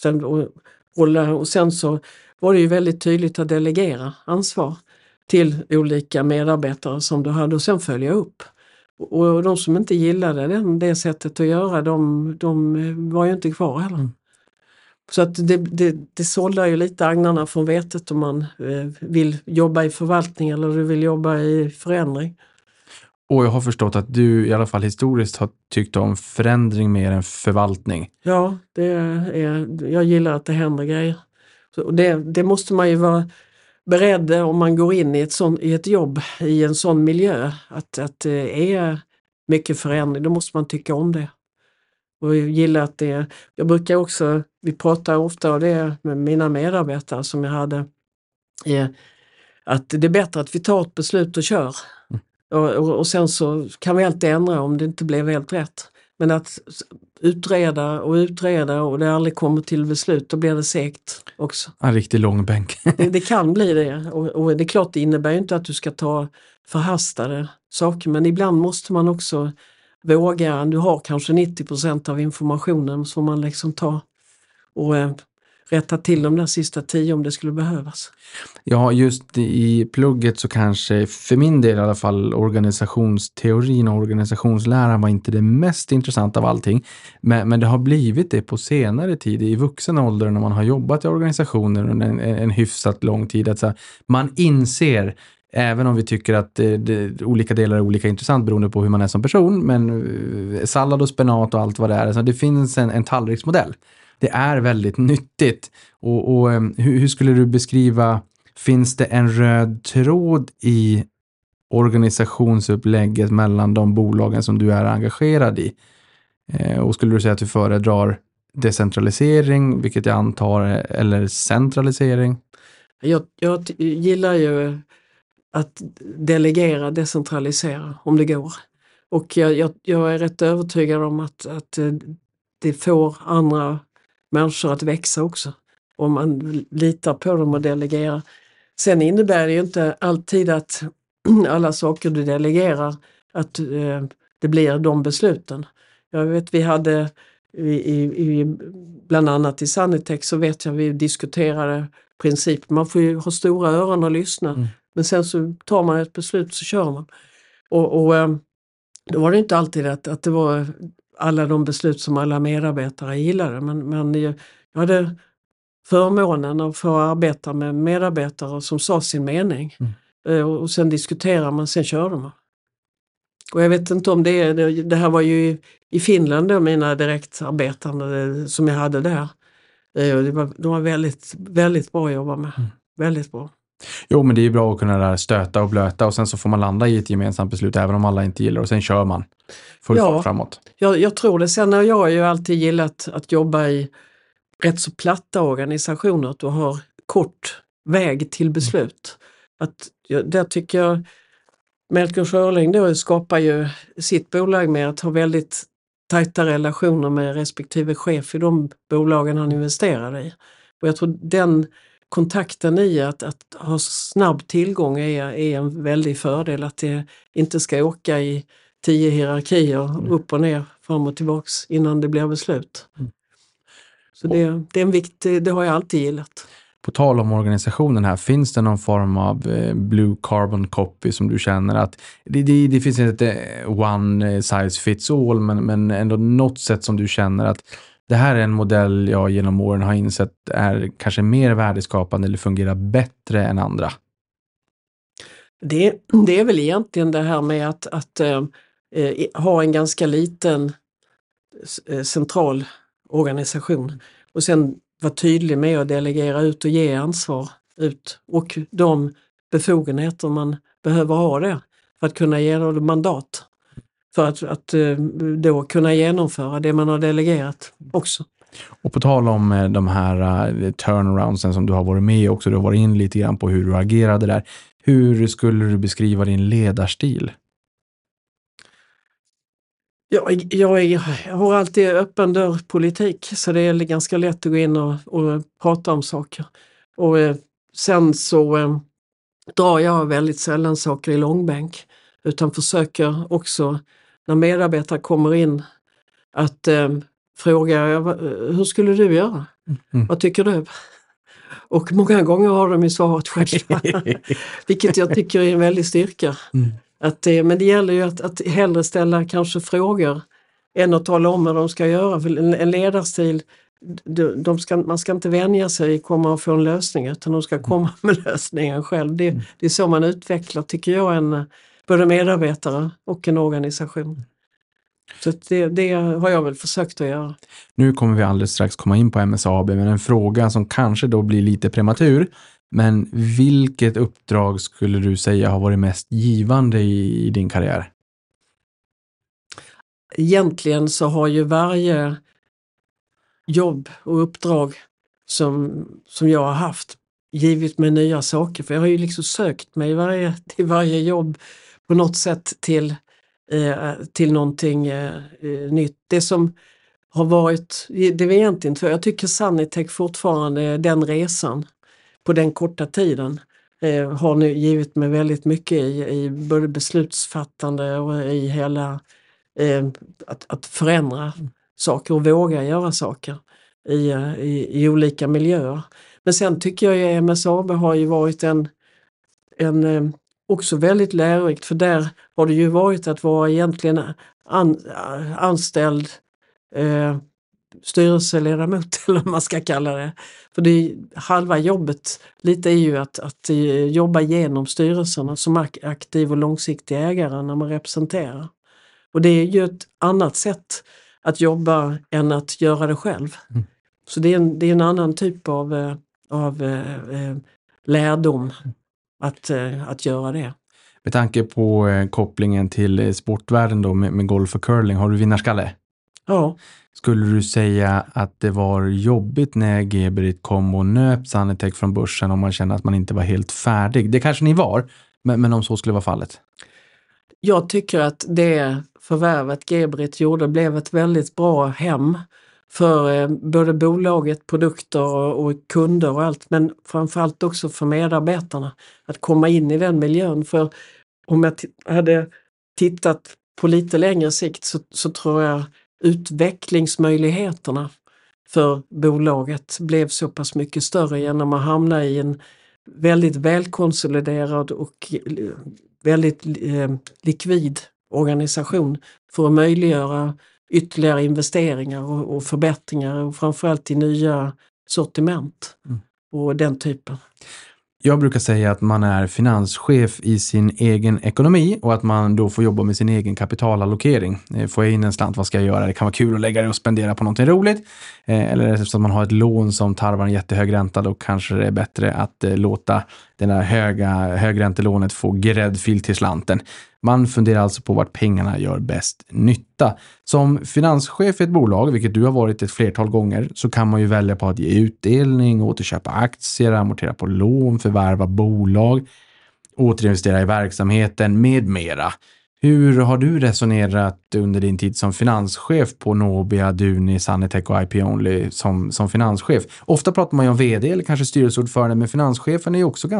Och sen så var det ju väldigt tydligt att delegera ansvar till olika medarbetare som du hade och sen följa upp. Och de som inte gillade det sättet att göra, de var ju inte kvar heller. Mm. Så att det sållar ju lite agnarna från vetet om man vill jobba i förvaltning eller du vill jobba i förändring. Och jag har förstått att du i alla fall historiskt har tyckt om förändring mer än förvaltning. Ja, jag gillar att det händer grejer. Så det måste man ju vara beredd om man går in i ett jobb i en sån miljö. Att det är mycket förändring, då måste man tycka om det. Och jag gillar att jag brukar också, vi pratar ofta om det med mina medarbetare som jag hade, att det är bättre att vi tar ett beslut och kör. Och sen så kan vi alltid ändra om det inte blev helt rätt. Men att utreda och det aldrig kommer till beslut, då blir det segt också. En riktigt lång bänk. det kan bli det. Och det är klart, det innebär ju inte att du ska ta förhastade saker. Men ibland måste man också våga. Du har kanske 90% av informationen som man liksom tar och rätta till de där sista 10 om det skulle behövas. Ja, just i plugget så kanske för min del i alla fall organisationsteorin och organisationsläran var inte det mest intressanta av allting. Men det har blivit det på senare tid i vuxen ålder när man har jobbat i organisationer under en hyfsat lång tid. Att så här, man inser, även om vi tycker att olika delar är olika intressant beroende på hur man är som person, men sallad och spenat och allt vad det är. Så det finns en tallriksmodell. Det är väldigt nyttigt. Och hur skulle du beskriva, finns det en röd tråd i organisationsupplägget mellan de bolagen som du är engagerad i? Och skulle du säga att du föredrar decentralisering, vilket jag antar, eller centralisering? Jag gillar ju att delegera, decentralisera om det går. Och jag är rätt övertygad om att det får andra människor att växa också. Om man litar på dem och delegerar. Sen innebär det ju inte alltid att alla saker du delegerar att det blir de besluten. Jag vet vi hade bland annat i Sanitec så vet jag vi diskuterade principen. Man får ju ha stora öron och lyssna. Mm. Men sen så tar man ett beslut så kör man. Och då var det inte alltid att det var alla de beslut som alla medarbetare gillade. Men jag hade förmånen att få arbeta med medarbetare som sa sin mening. Mm. Och sen diskuterar man, sen körde man. Och jag vet inte om det här var ju i Finland då, mina direktarbetande som jag hade där. De var väldigt, väldigt bra att jobba med. Mm. Väldigt bra. Jo, men det är ju bra att kunna där stöta och blöta och sen så får man landa i ett gemensamt beslut även om alla inte gillar och sen kör man full fart framåt. Jag tror det. Sen har jag ju alltid gillat att jobba i rätt så platta organisationer, att du har kort väg till beslut. Där tycker jag Melker Schörling då skapar ju sitt bolag med att ha väldigt tajta relationer med respektive chef i de bolagen han investerar i. Och jag tror den kontakten i att ha snabb tillgång är en väldig fördel. Att det inte ska åka i 10 hierarkier upp och ner, fram och tillbaks innan det blir beslut. Mm. Så det är en det har jag alltid gillat. På tal om organisationen här, finns det någon form av blue carbon copy som du känner att det finns inte one size fits all, men ändå något sätt som du känner att det här är en modell jag genom åren har insett är kanske mer värdeskapande eller fungerar bättre än andra? Det är väl egentligen det här med att ha en ganska liten central organisation och sen vara tydlig med att delegera ut och ge ansvar ut och de befogenheter man behöver ha det för att kunna ge dem mandat för att då kunna genomföra det man har delegerat också. Och på tal om de här turnaroundsen som du har varit med också, du har varit in lite grann på hur du agerade där. Hur skulle du beskriva din ledarstil? Jag har alltid öppen dörr-politik så det är ganska lätt att gå in och prata om saker. Och sen så drar jag väldigt sällan saker i långbänk utan försöker också när medarbetare kommer in att fråga hur skulle du göra? Vad tycker du? Och många gånger har de ju svarat själva, vilket jag tycker är en väldig styrka. Men det gäller ju att hellre ställa kanske frågor än att tala om vad de ska göra. För en ledarstil, man ska inte vänja sig komma och få en lösning utan de ska komma med lösningen själv. Det är så man utvecklar, tycker jag, både medarbetare och en organisation. Så det har jag väl försökt att göra. Nu kommer vi alldeles strax komma in på MSAB, men en fråga som kanske då blir lite prematur. Men vilket uppdrag skulle du säga har varit mest givande i din karriär? Egentligen så har ju varje jobb och uppdrag som jag har haft givit mig nya saker. För jag har ju liksom sökt mig till varje jobb på något sätt till någonting nytt. Det som har varit, det är egentligen för jag tycker Sanitec fortfarande, den resan på den korta tiden har nu givit mig väldigt mycket i både beslutsfattande och i hela att förändra saker och våga göra saker i olika miljöer. Men sen tycker jag att MSAB har ju varit en också väldigt lärorikt för där har det ju varit att vara egentligen anställd styrelseledamot eller vad man ska kalla det. För det halva jobbet lite är ju att jobba genom styrelserna som aktiv och långsiktig ägare när man representerar. Och det är ju ett annat sätt att jobba än att göra det själv. Så det är en annan typ av lärdom att göra det. Med tanke på kopplingen till sportvärlden då med golf och curling, har du vinnarskalle? Ja. Skulle du säga att det var jobbigt när Geberit kom och nöp Sanitec från börsen om man kände att man inte var helt färdig? Det kanske ni var, men om så skulle vara fallet. Jag tycker att det förvärvet Geberit gjorde blev ett väldigt bra hem för både bolaget, produkter och kunder och allt, men framförallt också för medarbetarna att komma in i den miljön. För om jag hade tittat på lite längre sikt så tror jag utvecklingsmöjligheterna för bolaget blev så pass mycket större genom att hamna i en väldigt välkonsoliderad och väldigt likvid organisation för att möjliggöra ytterligare investeringar och förbättringar och framförallt i nya sortiment och den typen. Jag brukar säga att man är finanschef i sin egen ekonomi och att man då får jobba med sin egen kapitalallokering. Får jag in en slant, vad ska jag göra? Det kan vara kul att lägga det och spendera på någonting roligt. Eller eftersom man har ett lån som tarvar en jättehög ränta, då kanske det är bättre att låta den här högräntelånet få gräddfil till slanten. Man funderar alltså på vart pengarna gör bäst nytta. Som finanschef i ett bolag, vilket du har varit ett flertal gånger, så kan man ju välja på att ge utdelning, återköpa aktier, amortera på lån, förvärva bolag, återinvestera i verksamheten med mera. Hur har du resonerat under din tid som finanschef på Nobia, Duni, Sanitec och IP Only som finanschef? Ofta pratar man ju om vd eller kanske styrelseordförande, men finanschefen är ju också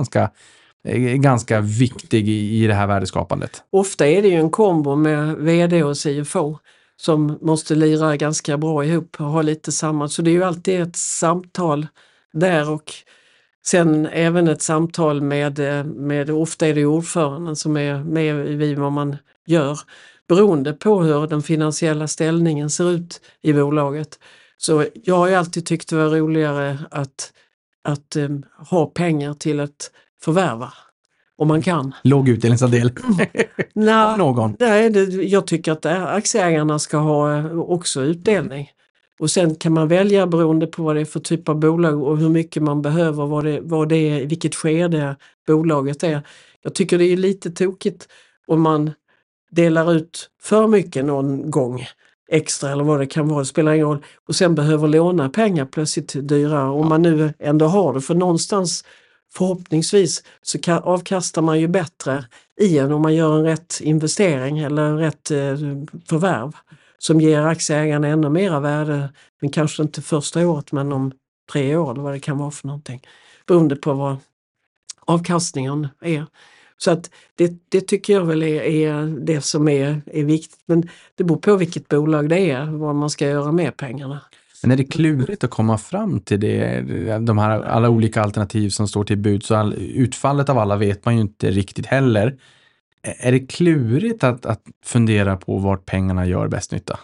ganska viktig i det här värdeskapandet. Ofta är det ju en kombo med vd och CFO som måste lira ganska bra ihop och ha lite samma. Så det är ju alltid ett samtal där och sen även ett samtal med ofta är det ordföranden som är med i vad man gör beroende på hur den finansiella ställningen ser ut i bolaget. Så jag har ju alltid tyckt det var roligare att ha pengar till att förvärva. Om man kan. Låg utdelningsandel. Någon. Nej, jag tycker att aktieägarna ska ha också utdelning. Och sen kan man välja beroende på vad det är för typ av bolag och hur mycket man behöver, vad det är, i vilket skede bolaget är. Jag tycker det är lite tokigt om man delar ut för mycket någon gång extra eller vad det kan vara, det spelar ingen roll. Och sen behöver låna pengar plötsligt dyrare om man nu ändå har det. För någonstans förhoppningsvis så avkastar man ju bättre om man gör en rätt investering eller en rätt förvärv som ger aktieägarna ännu mera värde, men kanske inte första året men om 3 år eller vad det kan vara för någonting. Beroende på vad avkastningen är. Så att det tycker jag väl är det som är viktigt. Men det beror på vilket bolag det är, vad man ska göra med pengarna. Men är det klurigt att komma fram till det? De här alla olika alternativ som står till bud, så utfallet av alla vet man ju inte riktigt heller. Är det klurigt att fundera på vart pengarna gör bäst nytta?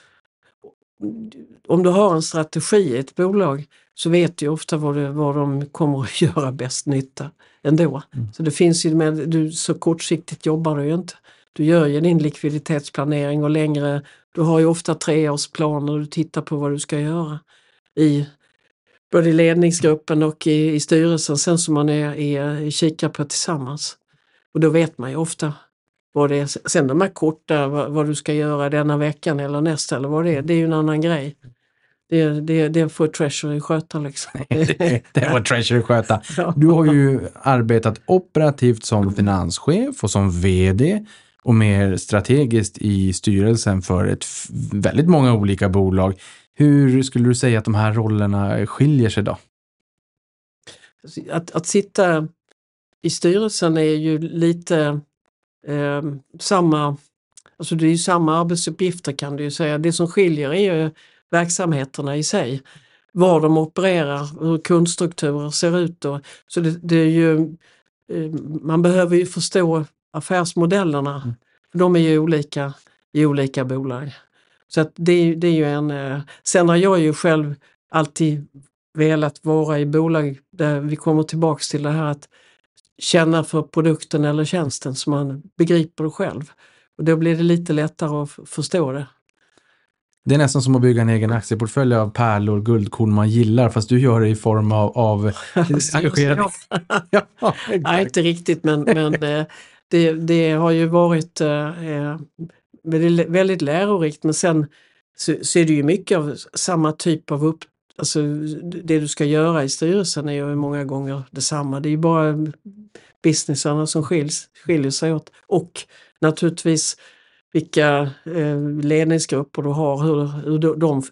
Om du har en strategi i ett bolag så vet du ofta vad de kommer att göra bäst nytta ändå. Så det finns ju så kortsiktigt jobbar du ju inte. Du gör ju din likviditetsplanering och längre, du har ju ofta 3-årsplaner och du tittar på vad du ska göra i både i ledningsgruppen och i styrelsen sen som man är kikar på tillsammans. Och då vet man ju ofta vad det är. Sen de här korta, vad du ska göra denna veckan eller nästa eller vad det är ju en annan grej. Det får Treasury sköta liksom. Det var Treasury sköta. Ja. Du har ju arbetat operativt som finanschef och som vd och mer strategiskt i styrelsen för väldigt många olika bolag. Hur skulle du säga att de här rollerna skiljer sig då? Att sitta i styrelsen är ju lite samma, alltså det är ju samma arbetsuppgifter kan du ju säga. Det som skiljer är ju verksamheterna i sig. Var de opererar, hur kundstrukturer ser ut då. Så det är ju, man behöver ju förstå affärsmodellerna. De är ju olika i olika bolag. Så att det är ju sen har jag ju själv alltid velat vara i bolag där vi kommer tillbaks till det här att känna för produkten eller tjänsten så man begriper det själv. Och då blir det lite lättare att förstå det. Det är nästan som att bygga en egen aktieportfölj av pärlor, guldkorn man gillar, fast du gör det i form av engagerad. Nej, inte riktigt, men det har ju varit väldigt lärorikt. Men sen så är det ju mycket av samma typ av alltså det du ska göra i styrelsen är ju många gånger detsamma. Det är ju bara businessarna som skiljer sig åt. Och naturligtvis vilka ledningsgrupper du har, hur de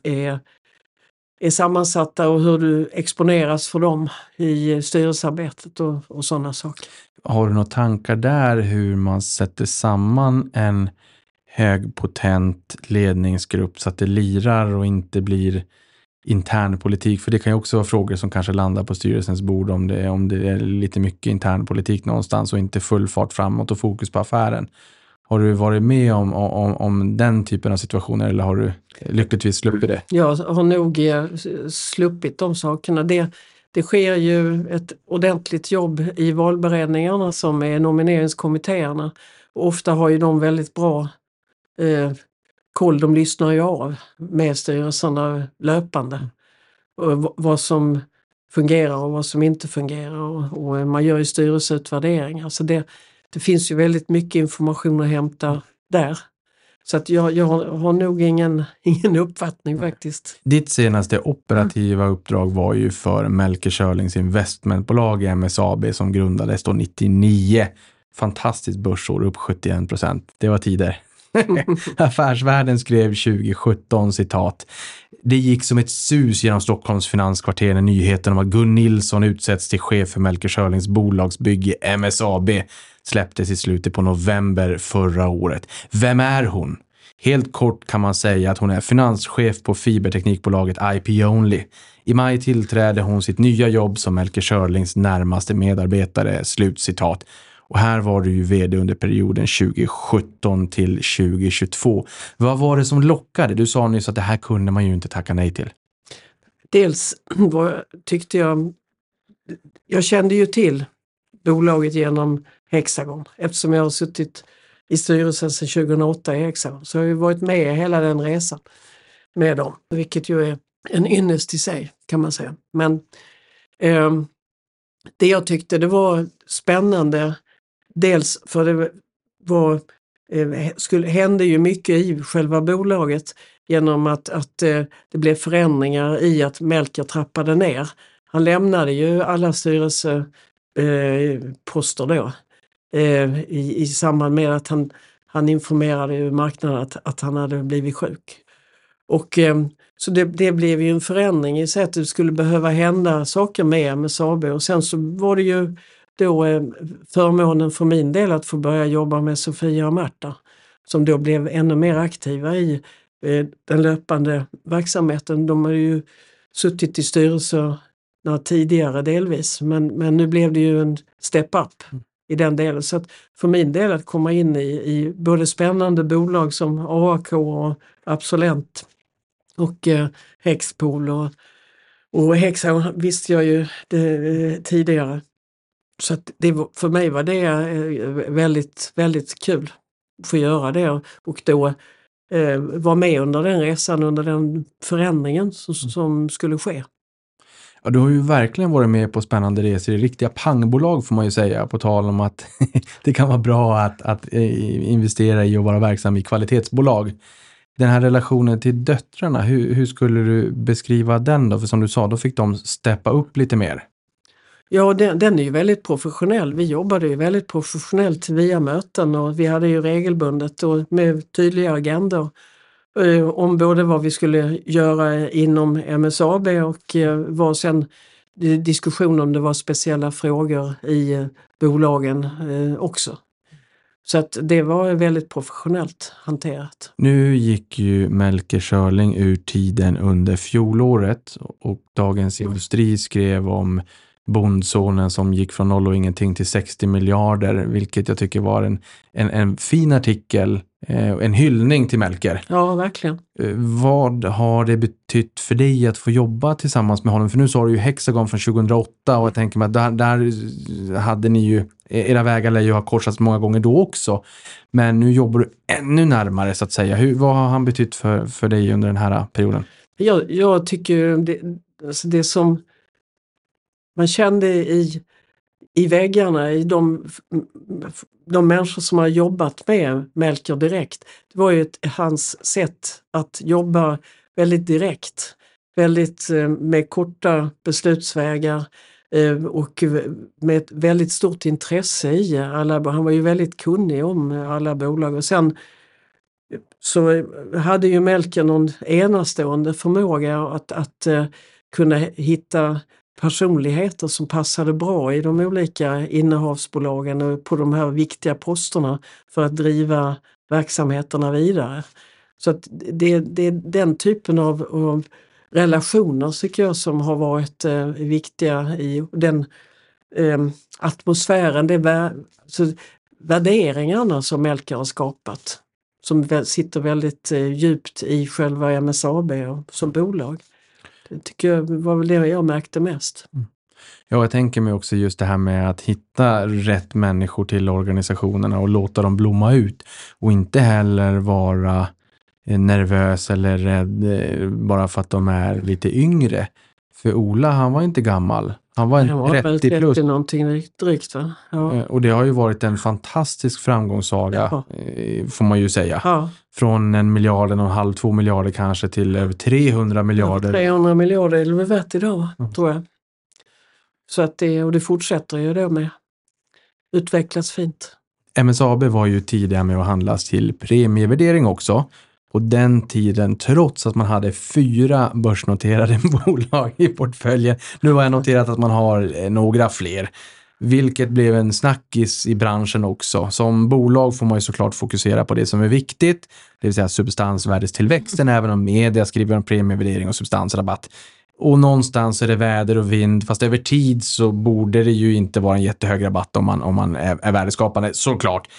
är sammansatta och hur du exponeras för dem i styrelsearbetet och sådana saker. Har du några tankar där hur man sätter samman en högpotent ledningsgrupp så att det lirar och inte blir intern politik? För det kan ju också vara frågor som kanske landar på styrelsens bord om det är lite mycket intern politik någonstans och inte full fart framåt och fokus på affären. Har du varit med om den typen av situationer eller har du lyckligtvis sluppit det? Jag har nog sluppit de sakerna. Det sker ju ett ordentligt jobb i valberedningarna som är nomineringskommittéerna. Och ofta har ju de väldigt bra koll, de lyssnar ju av med styrelserna löpande. Och vad som fungerar och vad som inte fungerar och man gör ju styrelseutvärderingar. Så det finns ju väldigt mycket information att hämta där. Så att jag har nog ingen uppfattning faktiskt. Ditt senaste operativa uppdrag var ju för Melker Schörlings investmentbolag MSAB som grundades då 99. Fantastiskt börsår, upp 71%. Det var tider. Affärsvärlden skrev 2017 citat: "Det gick som ett sus genom Stockholms finanskvarter när nyheten om att Gun Nilsson utsätts till chef för Melker Schörlings bolagsbygge MSAB släpptes i slutet på november förra året. Vem är hon? Helt kort kan man säga att hon är finanschef på fiberteknikbolaget IP Only. I maj tillträdde hon sitt nya jobb som Melker Schörlings närmaste medarbetare." Slutcitat. Och här var du ju vd under perioden 2017 till 2022. Vad var det som lockade? Du sa nyss att det här kunde man ju inte tacka nej till. Dels tyckte jag kände ju till bolaget genom Hexagon eftersom jag har suttit i styrelsen sedan 2008 i Hexagon. Så jag har ju varit med hela den resan med dem, vilket ju är en ynnest i sig kan man säga. Men det jag tyckte det var spännande, dels för det var hände ju mycket i själva bolaget genom att det blev förändringar i att Melker trappade ner. Han lämnade ju alla styrelseposter då i samband med att han informerade ju marknaden att han hade blivit sjuk. Och så det blev ju en förändring i sig att det skulle behöva hända saker med MSAB, och sen så var det ju då förmånen för min del att få börja jobba med Sofia och Märta som då blev ännu mer aktiva i den löpande verksamheten. De har ju suttit i styrelserna tidigare delvis, men nu blev det ju en step up i den delen. Så att för min del att komma in i både spännande bolag som AAK och Absolent och Hexpol och Hexagon visste jag ju tidigare. Så att för mig var det väldigt, väldigt kul att få göra det och då vara med under den resan, under den förändringen som skulle ske. Ja, du har ju verkligen varit med på spännande resor i riktiga pangbolag får man ju säga, på tal om att det kan vara bra att investera i och vara verksam i kvalitetsbolag. Den här relationen till döttrarna, hur skulle du beskriva den då? För som du sa, då fick de steppa upp lite mer. Ja, den är ju väldigt professionell. Vi jobbade ju väldigt professionellt via möten och vi hade ju regelbundet och med tydliga agendor om både vad vi skulle göra inom MSAB och vad sen diskussion om det var speciella frågor i bolagen också. Så att det var väldigt professionellt hanterat. Nu gick ju Melker Schörling ur tiden under fjolåret och Dagens Industri skrev om bondsonen som gick från 0 och ingenting till 60 miljarder, vilket jag tycker var en fin artikel, en hyllning till Melker. Ja, verkligen. Vad har det betytt för dig att få jobba tillsammans med honom? För nu så har du ju Hexagon från 2008 och jag tänker mig att där hade ni ju, era vägar lär ju ha korsats många gånger då också. Men nu jobbar du ännu närmare så att säga. Vad har han betytt för dig under den här perioden? Jag tycker det som man kände i väggarna, i de människor som har jobbat med Melker direkt, det var ju hans sätt att jobba väldigt direkt, väldigt med korta beslutsvägar och med ett väldigt stort intresse i alla. Han var ju väldigt kunnig om alla bolag och sen så hade ju Melker någon enastående förmåga att kunna hitta personligheter som passade bra i de olika innehavsbolagen och på de här viktiga posterna för att driva verksamheterna vidare. Så att det är den typen av relationer tycker jag som har varit viktiga i den atmosfären, värderingarna som Melker har skapat som sitter väldigt djupt i själva MSAB och som bolag. Det tycker jag var väl det jag märkte mest. Ja, jag tänker mig också just det här med att hitta rätt människor till organisationerna och låta dem blomma ut. Och inte heller vara nervös eller rädd bara för att de är lite yngre. För Ola, han var inte gammal. Han var 30 plus. Någonting drygt, va? Ja. Och det har ju varit en fantastisk framgångssaga, får man ju säga. Ja. Från 1 miljard, 1,5, 2 miljarder kanske till över 300 miljarder. 300 miljarder är det väl värt idag, tror jag. Så att det fortsätter ju då med utvecklas fint. MSAB var ju tidiga med att handlas till premievärdering också. Och den tiden, trots att man hade 4 börsnoterade bolag i portföljen. Nu har jag noterat att man har några fler. Vilket blev en snackis i branschen också. Som bolag får man ju såklart fokusera på det som är viktigt. Det vill säga substansvärdestillväxten, även om media skriver om premievärdering och substansrabatt. Och någonstans är det väder och vind. Fast över tid så borde det ju inte vara en jättehög rabatt om man är värdeskapande, såklart.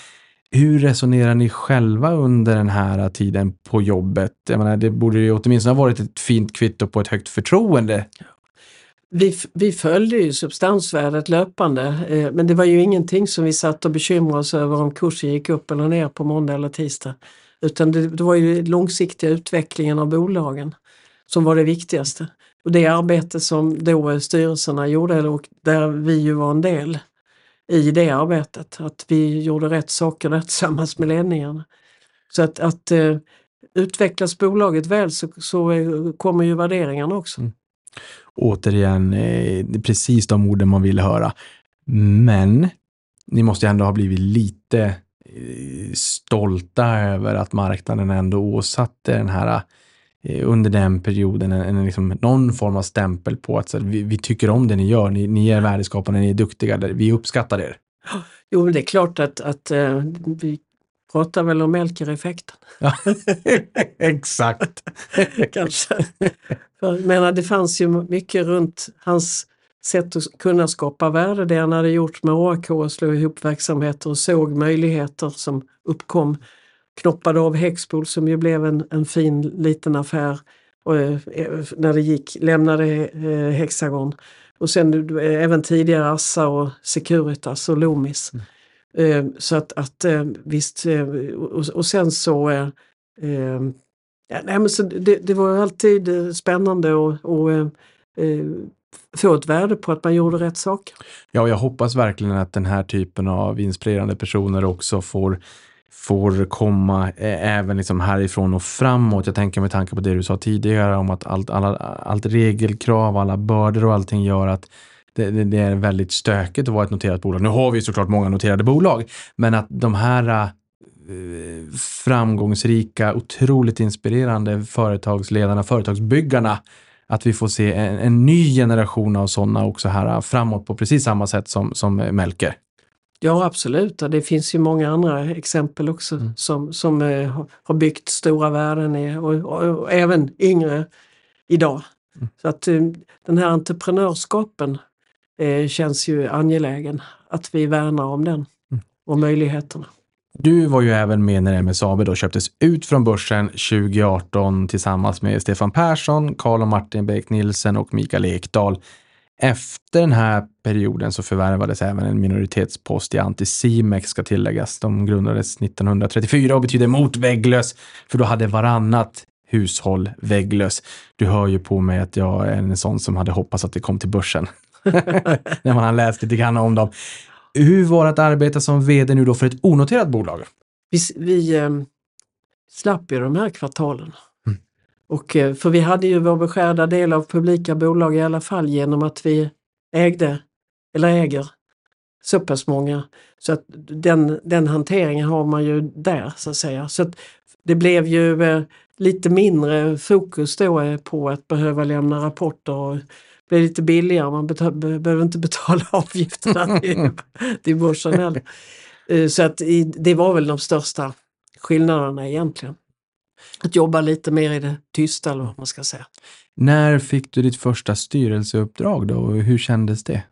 Hur resonerar ni själva under den här tiden på jobbet? Jag menar, det borde ju åtminstone ha varit ett fint kvitto på ett högt förtroende. Vi följde ju substansvärdet löpande, men det var ju ingenting som vi satt och bekymrade oss över om kursen gick upp eller ner på måndag eller tisdag. Utan det var ju långsiktiga utvecklingen av bolagen som var det viktigaste. Och det arbete som då styrelserna gjorde, och där vi ju var en del i det arbetet, att vi gjorde rätt saker där tillsammans med ledningen. Så att utvecklas bolaget väl så kommer ju värderingarna också. Återigen, precis de orden man ville höra. Men ni måste ändå ha blivit lite stolta över att marknaden ändå åsatte den här under den perioden liksom någon form av stämpel på att så, vi tycker om det ni gör, ni är värdeskapande, ni är duktiga, vi uppskattar er. Jo, det är klart att vi pratar väl om Melker-effekten. Ja, exakt. Kanske. Men det fanns ju mycket runt hans sätt att kunna skapa värde. Det han hade gjort med AAK och slå ihop verksamheter och såg möjligheter som uppkom. Knoppade av Hexpol som ju blev en fin liten affär och, när det gick, lämnade Hexagon. Och sen även tidigare Assa och Securitas och Loomis. Så att visst, och sen så nej, men så det var alltid spännande och få ett värde på att man gjorde rätt saker. Ja, jag hoppas verkligen att den här typen av inspirerande personer också får komma även liksom härifrån och framåt. Jag tänker med tanke på det du sa tidigare om att allt regelkrav, alla bördor och allting gör att det är väldigt stökigt att vara ett noterat bolag. Nu har vi såklart många noterade bolag, men att de här framgångsrika, otroligt inspirerande företagsledarna, företagsbyggarna, att vi får se en ny generation av sådana också här framåt på precis samma sätt som Melker. Ja, absolut. Det finns ju många andra exempel också som har byggt stora värden och även yngre idag. Så att den här entreprenörskapen känns ju angelägen att vi värnar om den och möjligheterna. Du var ju även med när MSAB då köptes ut från börsen 2018 tillsammans med Stefan Persson, Carl och Martin Beck-Nielsen och Mikael Ekdahl. Efter den här perioden så förvärvades även en minoritetspost i Anticimex ska tilläggas. De grundades 1934 och betyder mot vägglös, för då hade varannat hushåll vägglös. Du hör ju på mig att jag är en sån som hade hoppats att det kom till börsen. När man har läst lite grann om dem. Hur var det att arbeta som vd nu då för ett onoterat bolag? Vi slapp ju de här kvartalen. Och, för vi hade ju vår beskärda del av publika bolag i alla fall genom att vi äger så pass många. Så att den hanteringen har man ju där så att säga. Så att det blev ju lite mindre fokus då på att behöva lämna rapporter och det blir lite billigare. Man behöver inte betala avgifterna till börsen heller. Så att det var väl de största skillnaderna egentligen. Att jobba lite mer i det tysta eller vad man ska säga. När fick du ditt första styrelseuppdrag då och hur kändes det?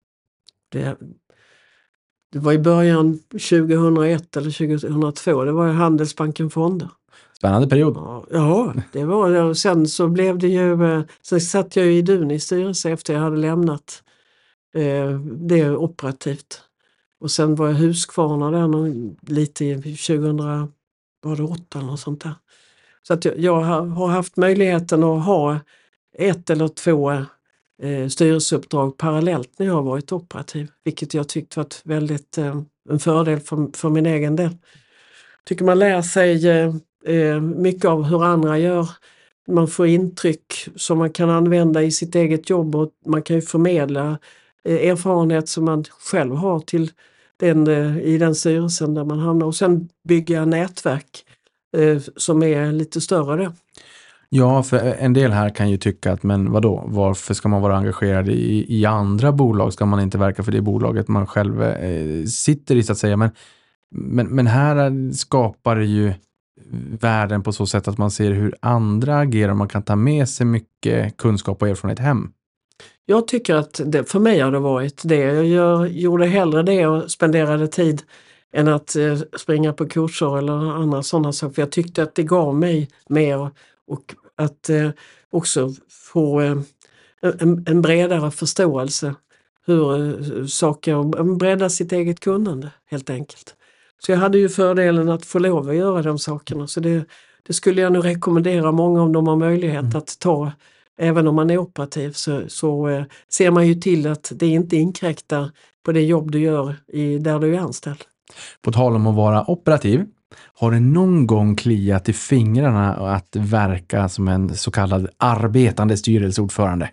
Det var i början 2001 eller 2002. Det var ju Handelsbanken Fonder. Spännande period. Ja, det var det. Och sen så blev det ju... Så satt jag i Duni styrelse efter jag hade lämnat det operativt. Och sen var jag huskvarna där lite 2008 eller något sånt där. Så att jag har haft möjligheten att ha 1 eller 2 styrelseuppdrag parallellt när jag har varit operativ. Vilket jag tyckte var väldigt en fördel för min egen del. Tycker man lär sig mycket av hur andra gör. Man får intryck som man kan använda i sitt eget jobb och man kan ju förmedla erfarenhet som man själv har till i den styrelsen där man hamnar. Och sen bygga nätverk som är lite större då. Ja, för en del här kan ju tycka att men vadå, varför ska man vara engagerad i andra bolag? Ska man inte verka för det bolaget man själv sitter i så att säga? Men här skapar det ju världen på så sätt att man ser hur andra agerar. Man kan ta med sig mycket kunskap och erfarenhet hem. Jag tycker att för mig har det varit det. Jag gjorde hellre det och spenderade tid än att springa på kurser eller andra sådana saker. För jag tyckte att det gav mig mer och att också få en bredare förståelse hur saker, bredda sitt eget kunnande helt enkelt. Så jag hade ju fördelen att få lov att göra de sakerna. Så det skulle jag nu rekommendera många om de har möjlighet att ta. Även om man är operativ så ser man ju till att det inte inkräktar på det jobb du gör där du är anställd. På tal om att vara operativ, har det någon gång kliat i fingrarna att verka som en så kallad arbetande styrelseordförande?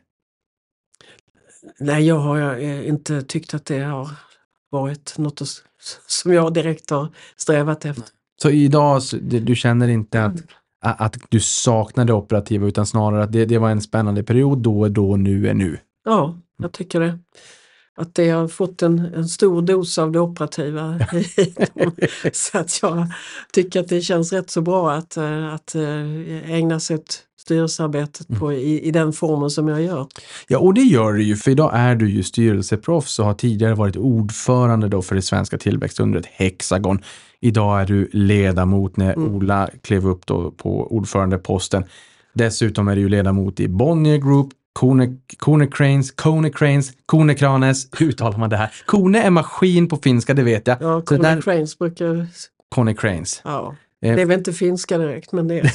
Nej, jag har inte tyckt att det har varit något som jag direkt har strävat efter. Så idag, du känner inte att du saknar det operativa utan snarare att det var en spännande period då, nu är nu? Ja, jag tycker det. Att det har fått en stor dos av det operativa. Så att jag tycker att det känns rätt så bra att ägna sig åt styrelsearbetet i den formen som jag gör. Ja, och det gör du ju, för idag är du ju styrelseproffs och har tidigare varit ordförande då för det svenska tillväxtundret Hexagon. Idag är du ledamot när Ola klev upp då på ordförandeposten. Dessutom är du ju ledamot i Bonnier Group, Konecranes, hur uttalar man det här? Kone är maskin på finska, det vet jag. Ja, Konecranes brukar... Konecranes. Ja, det är väl inte finska direkt, men det är...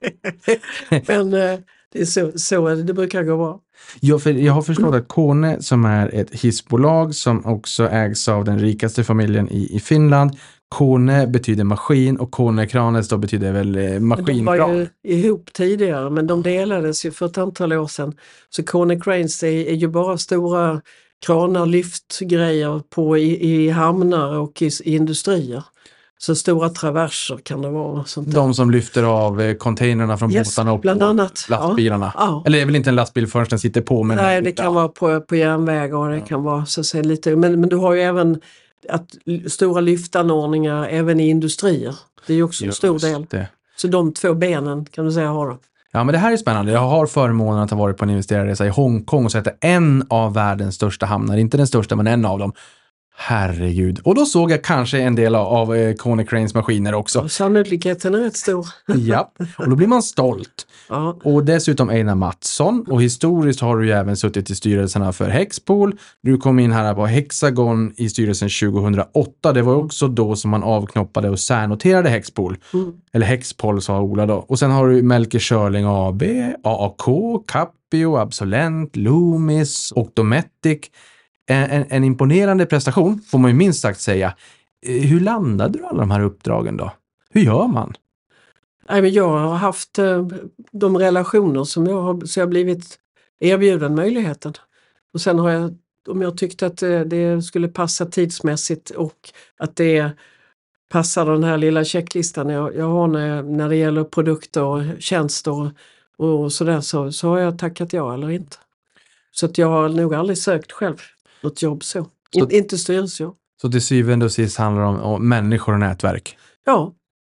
men det är så det brukar gå bra. Ja, för jag har förstått att Kone, som är ett hissbolag som också ägs av den rikaste familjen i Finland. Kone betyder maskin och Konecranes då betyder väl maskinkran. De var ju ihop tidigare, men de delades ju för ett antal år sedan. Så Konecranes är ju bara stora kranar, lyftgrejer i hamnar och i industrier. Så stora traverser kan det vara. Sånt där. De som lyfter av containrarna från båtarna och bland annat. lastbilarna. Ja. Eller det är väl inte en lastbil förrän den sitter på. Men nej, det kan vara på järnväg och det kan vara så att säga lite. Men du har ju även stora lyftanordningar även i industrier. Det är ju också en stor del. Det. Så de två benen kan du säga har de. Ja, men det här är spännande. Jag har förmånen att ha varit på en investerarresa i Hongkong och sett en av världens största hamnar. Inte den största, men en av dem. Herregud. Och då såg jag kanske en del av Konecranes maskiner också. Och sannolikheten är rätt stor. Ja, och då blir man stolt. Ja. Och dessutom Einar Mattsson. Och historiskt har du ju även suttit i styrelserna för Hexpol. Du kom in här på Hexagon i styrelsen 2008. Det var också då som man avknoppade och särnoterade Hexpol. Eller Hexpol sa Ola då. Och sen har du Melker Schörling AB, AAK, Capio, Absolent, Loomis och Dometic. En imponerande prestation får man ju minst sagt säga. Hur landade du alla de här uppdragen då? Hur gör man? Jag har haft de relationer som jag har blivit erbjuden möjligheten. Och sen har jag, om jag tyckte att det skulle passa tidsmässigt och att det passar den här lilla checklistan jag har när det gäller produkter och tjänster och sådär så har jag tackat ja eller inte. Så att jag har nog aldrig sökt själv något jobb så. Inte styrelsejobb. Så till syvende och sist handlar det om människor och nätverk? Ja.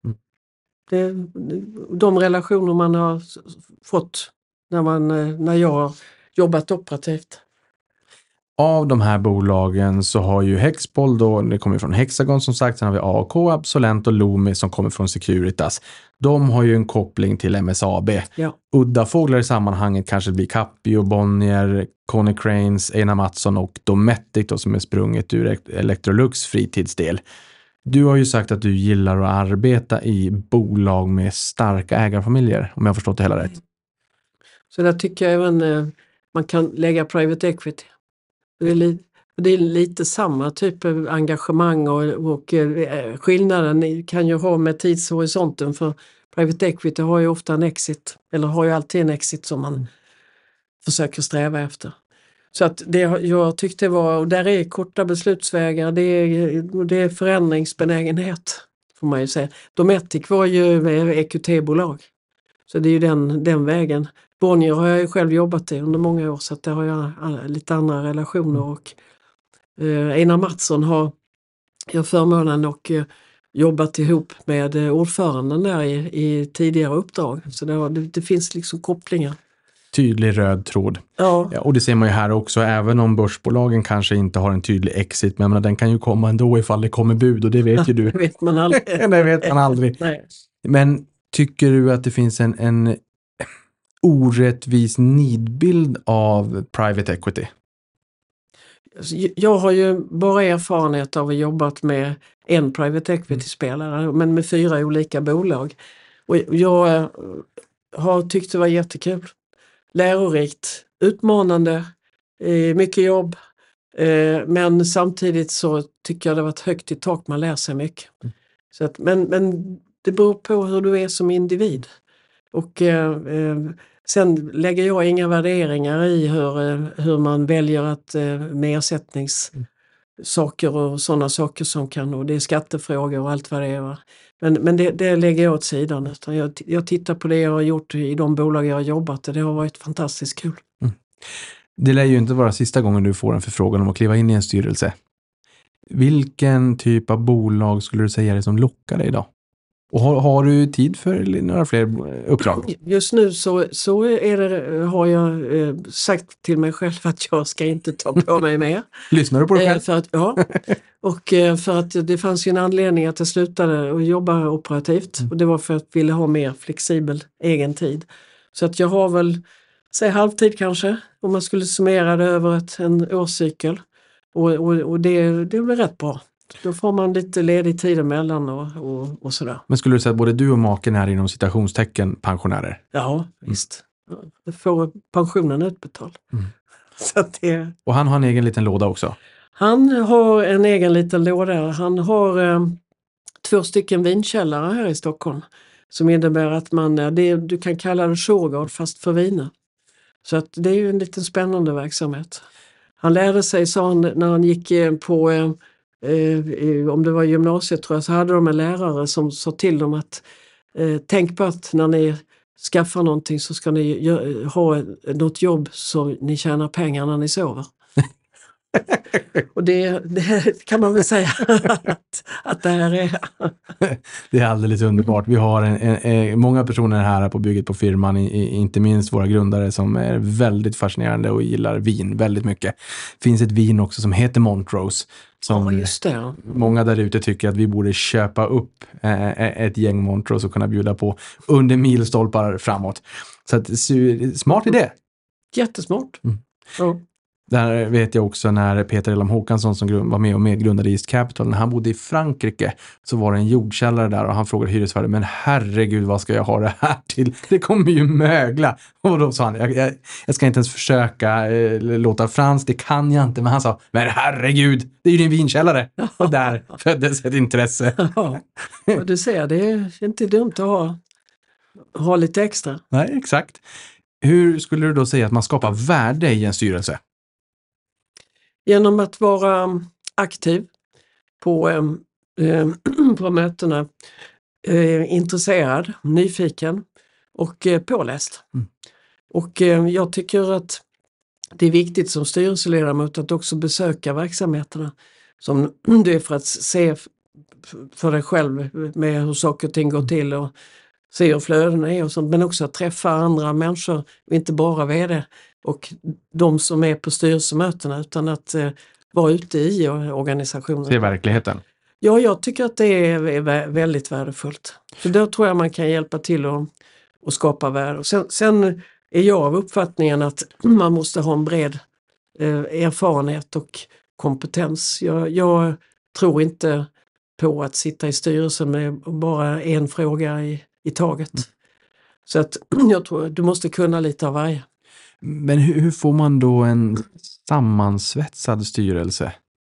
De relationer man har fått när jag har jobbat operativt. Av de här bolagen så har ju Hexpol då, det kommer från Hexagon som sagt, sen har vi AAK, Absolent och Loomis som kommer från Securitas. De har ju en koppling till MSAB. Ja. Udda fåglar i sammanhanget kanske blir Capio, Bonnier, Konecranes, Einar Mattsson och Dometic då, som är sprunget ur Electrolux fritidsdel. Du har ju sagt att du gillar att arbeta i bolag med starka ägarfamiljer, om jag har förstått det hela rätt. Så där tycker jag även man kan lägga private equity. Det är lite samma typ av engagemang och skillnaden kan ju ha med tidshorisonten, för private equity har ju ofta en exit, eller har ju alltid en exit som man försöker sträva efter. Så att det jag tyckte var, och där är korta beslutsvägar, det är förändringsbenägenhet får man ju säga. Dometic var ju EQT-bolag, så det är ju den vägen. Bonnier har jag ju själv jobbat i under många år, så att där har jag lite andra relationer och Einar Mattsson har jag förmånen och jobbat ihop med ordföranden där i tidigare uppdrag, så det finns liksom kopplingar. tydlig röd tråd. Ja. Ja, och det ser man ju här också, även om börsbolagen kanske inte har en tydlig exit, men den kan ju komma ändå ifall det kommer bud, och det vet ju du. Det vet man aldrig. Det vet man aldrig. Nej. Men tycker du att det finns en orättvis nidbild av private equity? Jag har ju bara erfarenhet av att jobbat med en private equity-spelare, men med 4 olika bolag. Och jag har tyckt det var jättekul. Lärorikt, utmanande, mycket jobb. Men samtidigt så tycker jag det har varit högt i tak, man lär sig mycket. Så att, men det beror på hur du är som individ. Och sen lägger jag inga värderingar i hur man väljer att med ersättningssaker och sådana saker som kan, och det är skattefrågor och allt vad det är. Men det lägger jag åt sidan. Utan jag tittar på det jag har gjort i de bolag jag har jobbat, och det har varit fantastiskt kul. Det lär ju inte vara sista gången du får en förfrågan om att kliva in i en styrelse. Vilken typ av bolag skulle du säga är det som lockar dig idag? Och har du tid för några fler uppdrag? Just nu så är det, har jag sagt till mig själv att jag ska inte ta på mig mer. Lyssnar du på det själv? Ja, och för att det fanns ju en anledning att jag slutade att jobba operativt. Och det var för att jag ville ha mer flexibel egen tid. Så att jag har väl, säg halvtid kanske, om man skulle summera det över en årscykel. Och det blir rätt bra. Då får man lite ledig tid emellan och sådär. Men skulle du säga att både du och maken är inom citationstecken pensionärer? Ja, visst. Jag får pensionen utbetald. Så att och han har en egen liten låda också? Han har en egen liten låda. Han har 2 stycken vinkällare här i Stockholm. Som innebär att du kan kalla det showgård fast för viner. Så att det är ju en liten spännande verksamhet. Han lärde sig, sa han, när han gick på om det var gymnasiet tror jag, så hade de en lärare som sa till dem att tänk på att när ni skaffar någonting så ska ni ha något jobb så ni tjänar pengar när ni sover. Och det kan man väl säga att det här är. Det är alldeles underbart. Vi har många personer här på bygget på firman, inte minst våra grundare, som är väldigt fascinerande och gillar vin väldigt mycket. Det finns ett vin också som heter Montrose. Som just det. Många där ute tycker att vi borde köpa upp ett gäng Montrose och kunna bjuda på under milstolpar framåt. Så att, smart idé. Jättesmart. Ja. Där vet jag också när Peter Elam Håkansson som var med och medgrundade East Capital, när han bodde i Frankrike så var det en jordkällare där och han frågade hyresvärden, men herregud vad ska jag ha det här till? Det kommer ju mögla. Och då sa han, jag ska inte ens försöka låta frans, det kan jag inte. Men han sa, men herregud, det är ju din vinkällare. Och där föddes ett intresse. Ja, och du ser, det är inte dumt att ha lite extra. Nej, exakt. Hur skulle du då säga att man skapar värde i en styrelse? Genom att vara aktiv på mötena, intresserad, nyfiken och påläst. Och jag tycker att det är viktigt som styrelseledamot att också besöka verksamheterna. Som det är för att se för dig själv med hur saker och ting går till och se hur flödena är och sånt. Men också att träffa andra människor, inte bara vd och de som är på styrelsemötena, utan att vara ute i organisationen. Se verkligheten. Ja, jag tycker att det är väldigt värdefullt. Så då tror jag man kan hjälpa till att skapa värde. Och sen är jag av uppfattningen att man måste ha en bred erfarenhet och kompetens. Jag tror inte på att sitta i styrelsen med bara en fråga i taget. Så att jag tror du måste kunna lite av varje. Men hur får man då en sammansvetsad styrelse?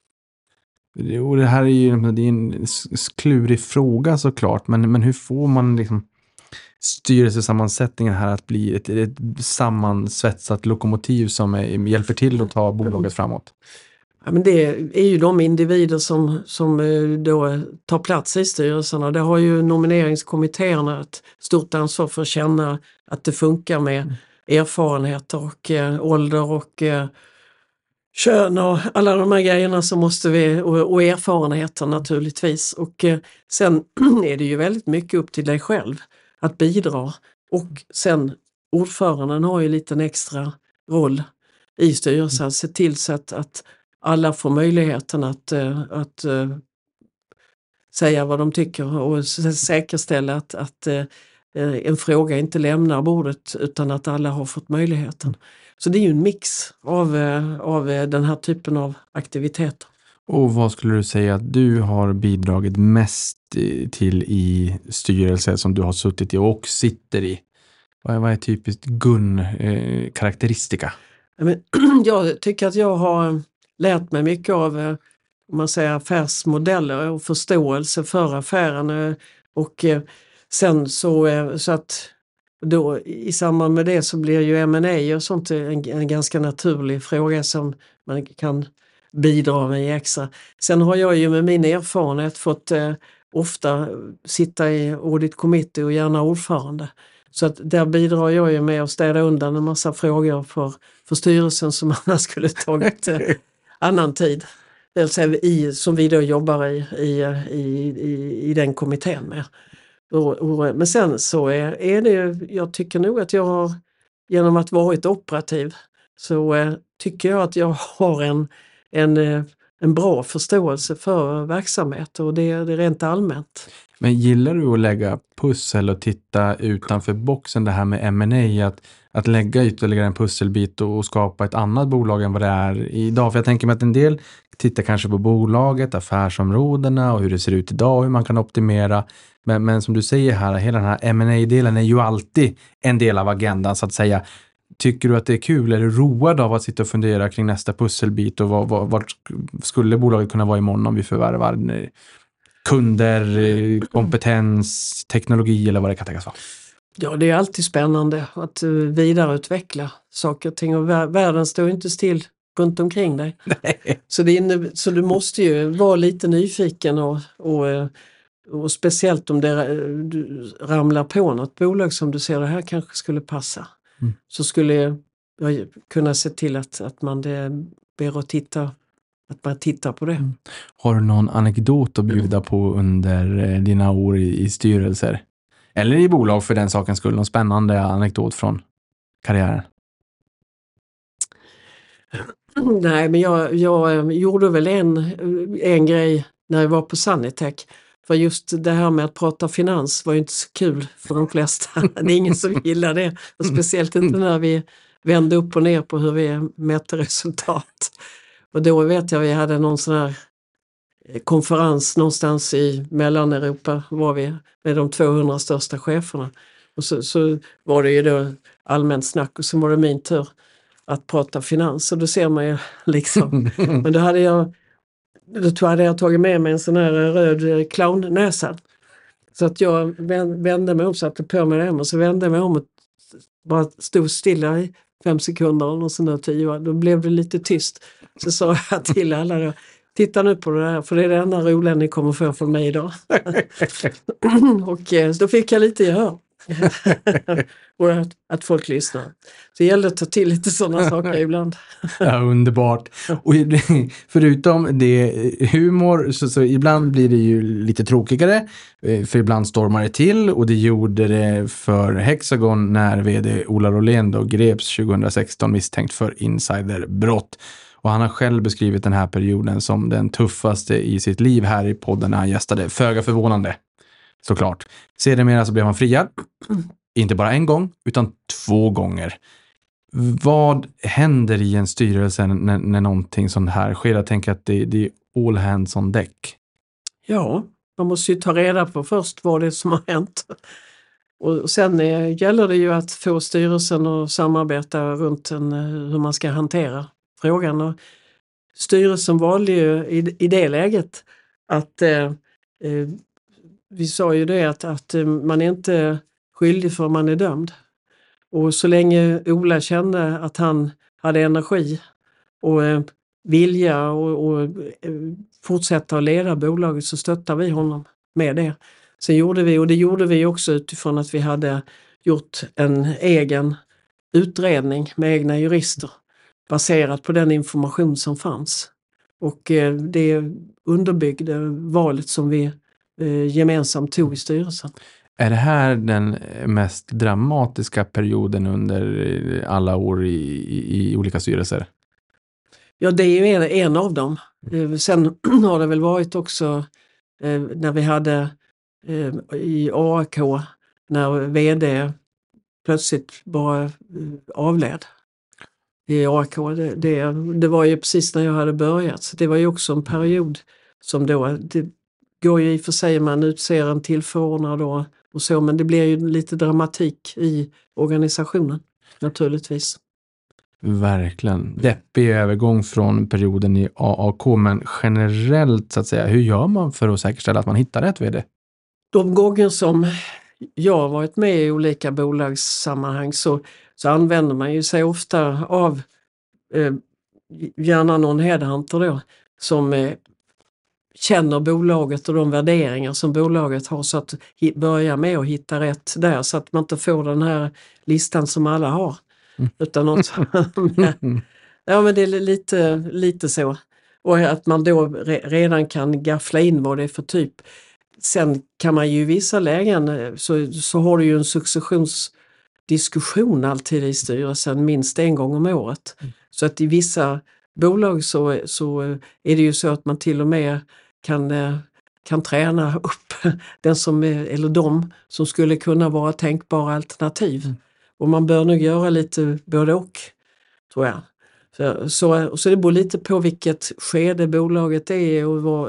Och det här är ju en klurig fråga såklart, men hur får man liksom styrelsesammansättningen här att bli ett sammansvetsat lokomotiv som hjälper till att ta bolaget framåt? Ja, men det är ju de individer som då tar plats i styrelserna. Det har ju nomineringskommittéerna ett stort ansvar för att känna att det funkar med erfarenheter och ålder och kön och alla de här grejerna som måste vi, och erfarenheter naturligtvis. Och sen är det ju väldigt mycket upp till dig själv att bidra och sen ordföranden har ju lite en extra roll i styrelsen. Se till så att alla får möjligheten att säga vad de tycker och säkerställa att en fråga inte lämnar bordet utan att alla har fått möjligheten. Så det är ju en mix av den här typen av aktiviteter. Och vad skulle du säga att du har bidragit mest till i styrelser som du har suttit i och sitter i? Vad är typiskt Gun-karaktäristika? Jag tycker att jag har lärt mig mycket av om man säger affärsmodeller och förståelse för affären. Och sen så att då, i samband med det så blir ju M&A och sånt en ganska naturlig fråga som man kan bidra med extra. Sen har jag ju med min erfarenhet fått ofta sitta i audit committee och gärna ordförande. Så att där bidrar jag ju med att städa undan en massa frågor för styrelsen som annars skulle tagit annan tid. Som vi då jobbar i den kommittén med. Men sen så är det, jag tycker nog att jag har, genom att varit operativ, så tycker jag att jag har en bra förståelse för verksamhet och det är rent allmänt. Men gillar du att lägga pussel och titta utanför boxen, det här med M&A, att lägga ytterligare en pusselbit och skapa ett annat bolag än vad det är idag? För jag tänker mig att en del tittar kanske på bolaget, affärsområdena och hur det ser ut idag, hur man kan optimera. Men som du säger här, hela den här M&A-delen är ju alltid en del av agendan så att säga. Tycker du att det är kul? Är du road av att sitta och fundera kring nästa pusselbit och vart skulle bolaget kunna vara imorgon om vi förvärvar kunder, kompetens, teknologi eller vad det kan tänkas vara? Ja, det är alltid spännande att vidareutveckla saker och ting och världen står inte still runt omkring dig. Nej. Så du måste ju vara lite nyfiken och speciellt om du ramlar på något bolag som du ser det här kanske skulle passa. Så skulle jag kunna se till att man ber att man tittar på det. Har du någon anekdot att bjuda på under dina år i styrelser? Eller i bolag för den sakens skull? Någon spännande anekdot från karriären? Nej, men jag gjorde väl en grej när jag var på Sanitec. För just det här med att prata finans var ju inte så kul för de flesta. Det är ingen som gillar det. Och speciellt inte när vi vände upp och ner på hur vi mäter resultat. Och då vet jag vi hade någon sån här konferens någonstans i Mellaneuropa var vi med de 200 största cheferna. Och så var det ju då allmänt snack och så var det min tur att prata finans. Och då ser man ju liksom. Men då hade jag tagit med mig en sån här röd clownnäsa. Så att jag vände mig om, satte på mig den och så vände jag mig om och bara stod stilla i 5 sekunder och sån där 10. Då blev det lite tyst. Så sa jag till alla då, titta nu på det här för det är det enda roliga ni kommer få från mig idag. Och då fick jag lite gehör. Och att folk lyssnar. Så det gäller att ta till lite sådana saker ibland. Ja, underbart. Och förutom det humor så ibland blir det ju lite tråkigare. För ibland stormar det till och det gjorde det för Hexagon när vd Ola Rolén då greps 2016 misstänkt för insiderbrott. Och han har själv beskrivit den här perioden som den tuffaste i sitt liv här i podden när han gästade. Föga förvånande, såklart. Sedermera så blev han friad. Inte bara en gång, utan 2 gånger. Vad händer i en styrelse när någonting sånt här sker? Jag tänker att det är all hands on deck. Ja, man måste ju ta reda på först vad det är som har hänt. Och sen gäller det ju att få styrelsen att samarbeta runt hur man ska hantera frågan. Och styrelsen valde ju i det läget att vi sa ju det att man är inte skyldig för man är dömd. Och så länge Ola kände att han hade energi och vilja och fortsätta att leda bolaget så stöttade vi honom med det. Sen gjorde vi också utifrån att vi hade gjort en egen utredning med egna jurister baserat på den information som fanns. Och det underbyggde valet som vi gemensamt tog i styrelsen. Är det här den mest dramatiska perioden under alla år i olika styrelser? Ja, det är ju en av dem. Sen har det väl varit också när vi hade i AIK när vd plötsligt bara avled i AIK. Det var ju precis när jag hade börjat. Så det var ju också en period som då, det går ju i och för sig, man utser en tillförordnad då och så, men det blir ju lite dramatik i organisationen naturligtvis. Verkligen. Deppig övergång från perioden i AAK, men generellt så att säga, hur gör man för att säkerställa att man hittar rätt vd? De gånger som jag har varit med i olika bolagssammanhang så använder man ju sig ofta av gärna någon headhunter då som känner bolaget och de värderingar som bolaget har, så att börja med att hitta rätt där så att man inte får den här listan som alla har. Utan något ja, men det är lite så. Och att man då redan kan gaffla in vad det är för typ. Sen kan man ju i vissa lägen så har du ju en successionsdiskussion alltid i styrelsen minst en gång om året. Så att i vissa bolag så är det ju så att man till och med kan träna upp den som eller de som skulle kunna vara tänkbara alternativ. Och man bör nog göra lite både och, tror jag. Så det beror lite på vilket skede bolaget är och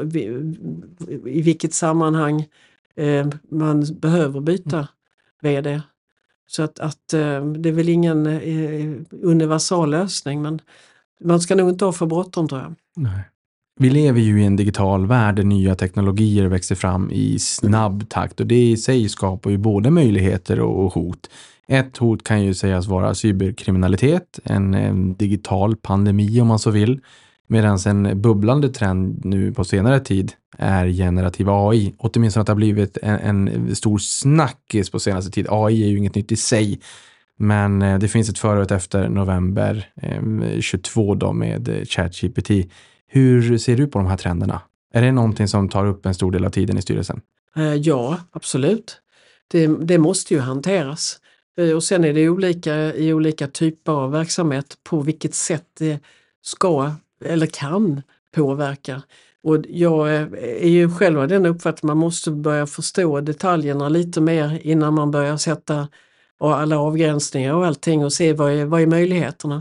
i vilket sammanhang man behöver byta vd. Så att det är väl ingen universal lösning, men man ska nog inte ha för bråttom, tror jag. Nej. Vi lever ju i en digital värld där nya teknologier växer fram i snabb takt, och det i sig skapar ju både möjligheter och hot. Ett hot kan ju sägas vara cyberkriminalitet, en digital pandemi om man så vill, medan en bubblande trend nu på senare tid är generativ AI. Åtminstone att det har blivit en stor snackis på senaste tid. AI är ju inget nytt i sig, men det finns ett före och ett efter november 22 då med ChatGPT. Hur ser du på de här trenderna? Är det någonting som tar upp en stor del av tiden i styrelsen? Ja, absolut. Det måste ju hanteras. Och sen är det olika i olika typer av verksamhet på vilket sätt det ska eller kan påverka. Och jag är ju själv av den uppfattningen att man måste börja förstå detaljerna lite mer innan man börjar sätta alla avgränsningar och allting och se vad är möjligheterna.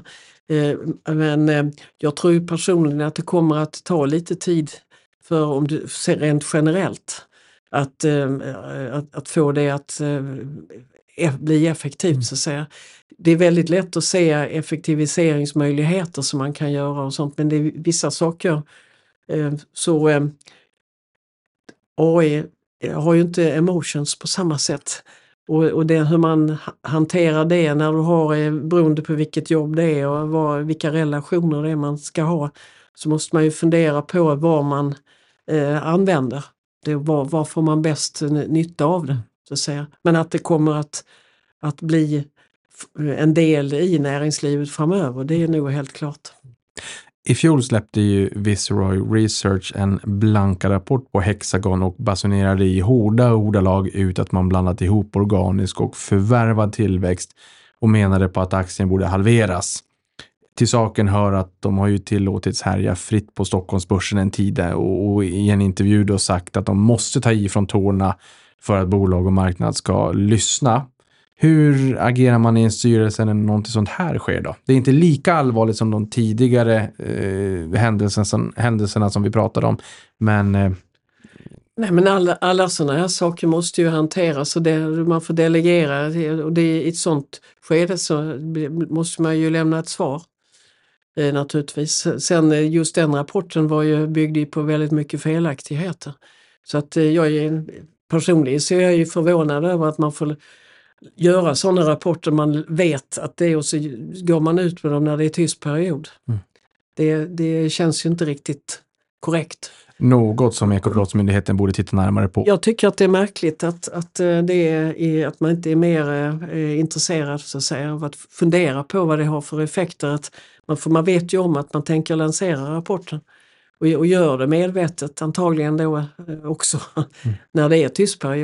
Men jag tror ju personligen att det kommer att ta lite tid för, om du ser rent generellt, att få det att bli effektivt, så att säga. Det är väldigt lätt att se effektiviseringsmöjligheter som man kan göra och sånt, men det är vissa saker AI har ju inte emotions på samma sätt. Och det hur man hanterar det när du har, beroende på vilket jobb det är och vilka relationer det är man ska ha, så måste man ju fundera på vad man använder. Vad får man bäst nytta av det, så att säga. Men att det kommer att bli en del i näringslivet framöver, det är nog helt klart. I fjol släppte ju Viceroy Research en blanka rapport på Hexagon och basunerade i hårda ordalag ut att man blandat ihop organisk och förvärvad tillväxt och menade på att aktien borde halveras. Till saken hör att de har ju tillåtits härja fritt på Stockholmsbörsen en tid och i en intervju då sagt att de måste ta i från tårna för att bolag och marknad ska lyssna. Hur agerar man i en styrelse när något sånt här sker då? Det är inte lika allvarligt som de tidigare händelserna som vi pratade om, men... Nej, men alla sådana här saker måste ju hanteras och man får delegera, och det i ett sånt skede så måste man ju lämna ett svar naturligtvis. Sen just den rapporten var ju byggd på väldigt mycket felaktigheter. Så att personligen så är jag ju förvånad över att man får göra sådana rapporter man vet att det är, och så går man ut med dem när det är tyst period. Det känns ju inte riktigt korrekt. Något som Ekobrottsmyndigheten borde titta närmare på. Jag tycker att det är märkligt att att man inte är mer intresserad, så att säga, av att fundera på vad det har för effekter. Att man vet ju om att man tänker lansera rapporten och gör det medvetet, antagligen då också när det är tyst period.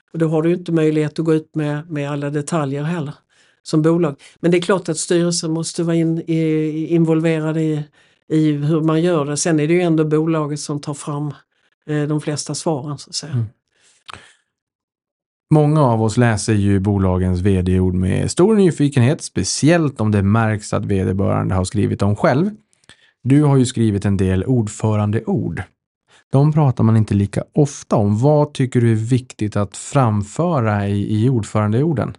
Och då har du inte möjlighet att gå ut med alla detaljer heller som bolag. Men det är klart att styrelsen måste vara involverad i hur man gör det. Sen är det ju ändå bolaget som tar fram de flesta svaren så att säga. Många av oss läser ju bolagens vd-ord med stor nyfikenhet, speciellt om det märks att vederbörande har skrivit dem själv. Du har ju skrivit en del ordförandeord. De pratar man inte lika ofta om. Vad tycker du är viktigt att framföra i ordförandeorden?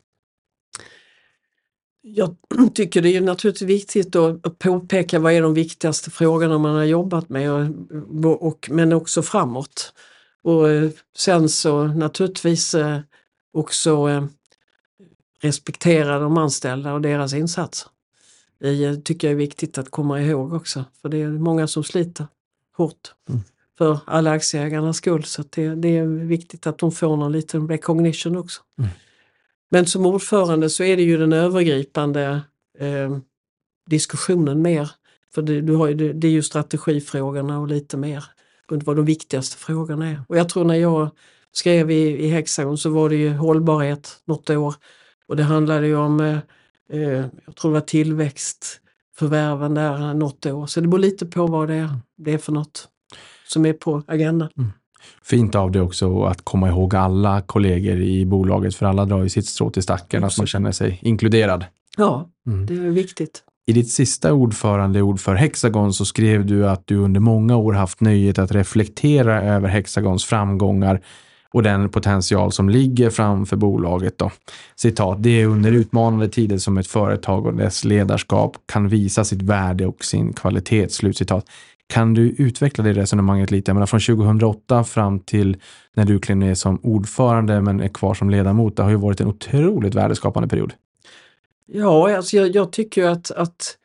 Jag tycker det är naturligtvis viktigt att påpeka vad är de viktigaste frågorna man har jobbat med men också framåt. Och sen så naturligtvis också respektera de anställda och deras insatser. Det tycker jag är viktigt att komma ihåg också. För det är många som sliter hårt för alla aktieägarnas skull. Så att det är viktigt att de får någon liten recognition också. Men som ordförande så är det ju den övergripande diskussionen mer. För det är ju strategifrågorna och lite mer runt vad de viktigaste frågorna är. Och jag tror när jag skrev i Hexagon så var det ju hållbarhet något år. Och det handlade ju om, jag tror det var tillväxtförvärven där något år. Så det beror lite på vad det är för något som är på agendan. Fint av det också att komma ihåg alla kollegor i bolaget, för alla drar ju sitt strå till stacken, att man känner sig inkluderad. Ja, det är viktigt. I ditt sista ordförandeord för Hexagon så skrev du att du under många år haft nöjet att reflektera över Hexagons framgångar och den potential som ligger framför bolaget då. Citat, det är under utmanande tider som ett företag och dess ledarskap kan visa sitt värde och sin kvalitet. Slutcitat. Kan du utveckla det resonemanget lite? Jag menar, från 2008 fram till när du klev ner som ordförande men är kvar som ledamot, det har ju varit en otroligt värdeskapande period. Ja, alltså jag tycker ju att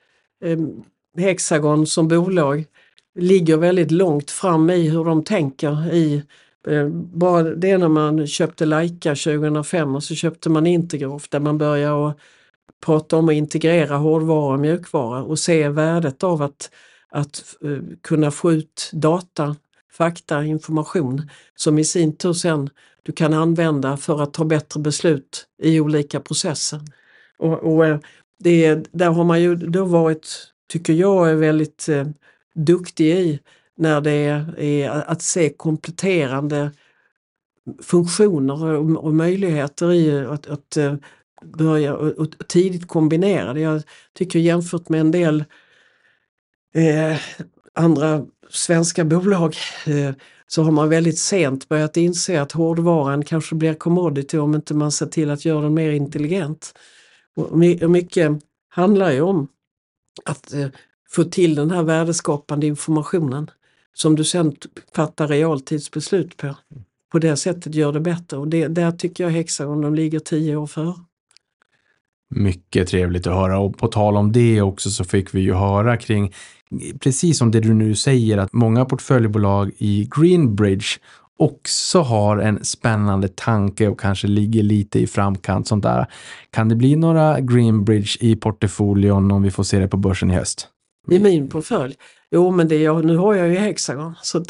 Hexagon som bolag ligger väldigt långt fram i hur de tänker i bara det när man köpte Leica 2005 och så köpte man Intergraph där man börjar prata om att integrera hårdvara och mjukvara och se värdet av att kunna få ut data, fakta, information som i sin tur sen du kan använda för att ta bättre beslut i olika processer. Och där har man ju då varit, tycker jag, är väldigt duktig i när det är att se kompletterande funktioner och möjligheter i att börja och tidigt kombinera det. Jag tycker jämfört med en del andra svenska bolag så har man väldigt sent börjat inse att hårdvaran kanske blir commodity om inte man ser till att göra den mer intelligent. Och mycket handlar ju om att få till den här värdeskapande informationen som du sen fattar realtidsbeslut på. På det sättet gör det bättre och där tycker jag Hexagon de ligger 10 år för. Mycket trevligt att höra, och på tal om det också så fick vi ju höra kring, precis som det du nu säger, att många portföljbolag i Greenbridge också har en spännande tanke och kanske ligger lite i framkant sånt där. Kan det bli några Greenbridge i portföljen om vi får se det på börsen i höst? I min portfölj? Jo, men nu har jag ju Hexagon. Så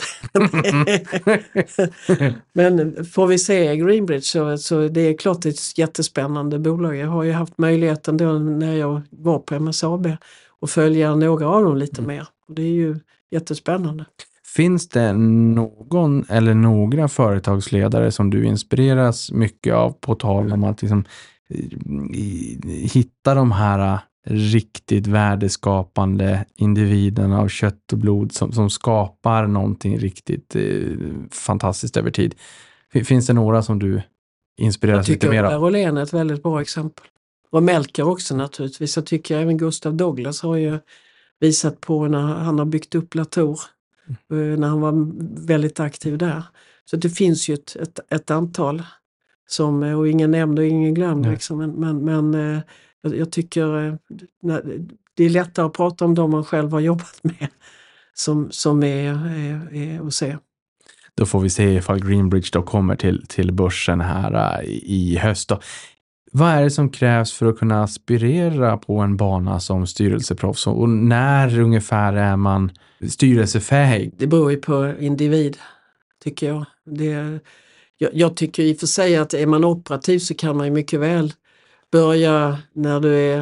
men får vi se Greenbridge så det är klart ett jättespännande bolag. Jag har ju haft möjligheten då när jag var på MSAB att följa några av dem lite mer. Och det är ju jättespännande. Finns det någon eller några företagsledare som du inspireras mycket av på tal om att liksom hitta de här riktigt värdeskapande individerna av kött och blod som skapar någonting riktigt fantastiskt över tid? Finns det några som du inspireras lite mer av? Jag tycker Rolén är ett väldigt bra exempel. Och Melker också naturligtvis. Jag tycker även Gustav Douglas har ju visat på när han har byggt upp Latour. När han var väldigt aktiv där. Så det finns ju ett antal som, och ingen nämnd och ingen glömd liksom, men jag tycker det är lättare att prata om dem man själv har jobbat med som är att se. Då får vi se ifall Greenbridge då kommer till börsen här i höst då. Vad är det som krävs för att kunna aspirera på en bana som styrelseproffs, och när ungefär är man styrelsefähig? Det beror ju på individ, tycker jag. Jag tycker i och för sig att är man operativ så kan man ju mycket väl börja när du är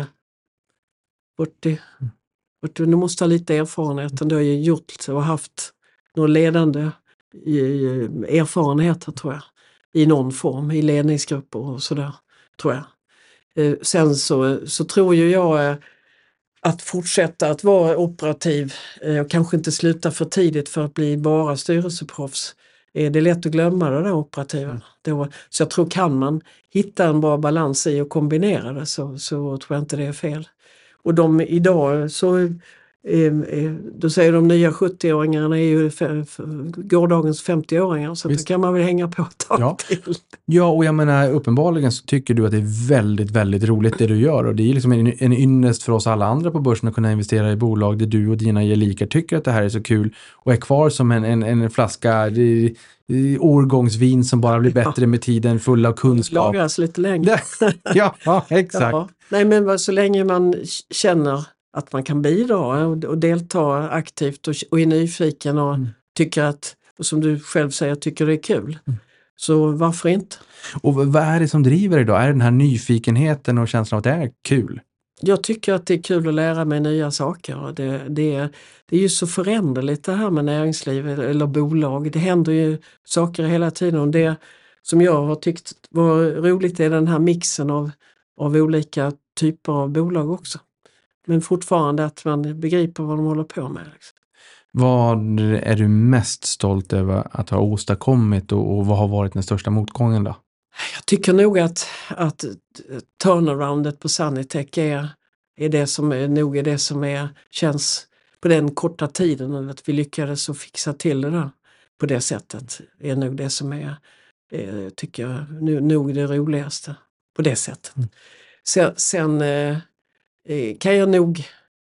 40. Du måste ha lite erfarenhet. Du har ju gjort och haft några ledande erfarenheter tror jag. I någon form, i ledningsgrupper och sådär, tror jag. Sen så tror ju jag att fortsätta att vara operativ och kanske inte sluta för tidigt för att bli bara styrelseproffs. Det är lätt att glömma det där operativa. Så jag tror kan man hitta en bra balans i och kombinera det så tror jag inte det är fel. Och de idag så då säger de nya 70-åringarna är ju gårdagens 50-åringar så då kan man väl hänga på ett tag till. Ja, och jag menar uppenbarligen så tycker du att det är väldigt, väldigt roligt det du gör och det är liksom en ynnest för oss alla andra på börsen att kunna investera i bolag där du och dina gelikar tycker att det här är så kul och är kvar som en flaska årgångsvin som bara blir bättre med tiden, full av kunskap. Lagras lite längre. Ja, exakt. Ja. Nej, men så länge man känner att man kan bidra och delta aktivt och är nyfiken och tycker att, och som du själv säger, tycker det är kul. Så varför inte? Och vad är det som driver dig då? Är det den här nyfikenheten och känslan av att det är kul? Jag tycker att det är kul att lära mig nya saker. Det är ju så föränderligt det här med näringsliv eller bolag. Det händer ju saker hela tiden och det som jag har tyckt var roligt är den här mixen av olika typer av bolag också. Men fortfarande att man begriper vad de håller på med. Vad är du mest stolt över att ha åstadkommit och vad har varit den största motgången då? Jag tycker nog att turnaroundet på Sanitec är det som känns på den korta tiden att vi lyckades att fixa till det där på det sättet är nog det som är tycker jag nog det roligaste på det sättet. Sen kan jag nog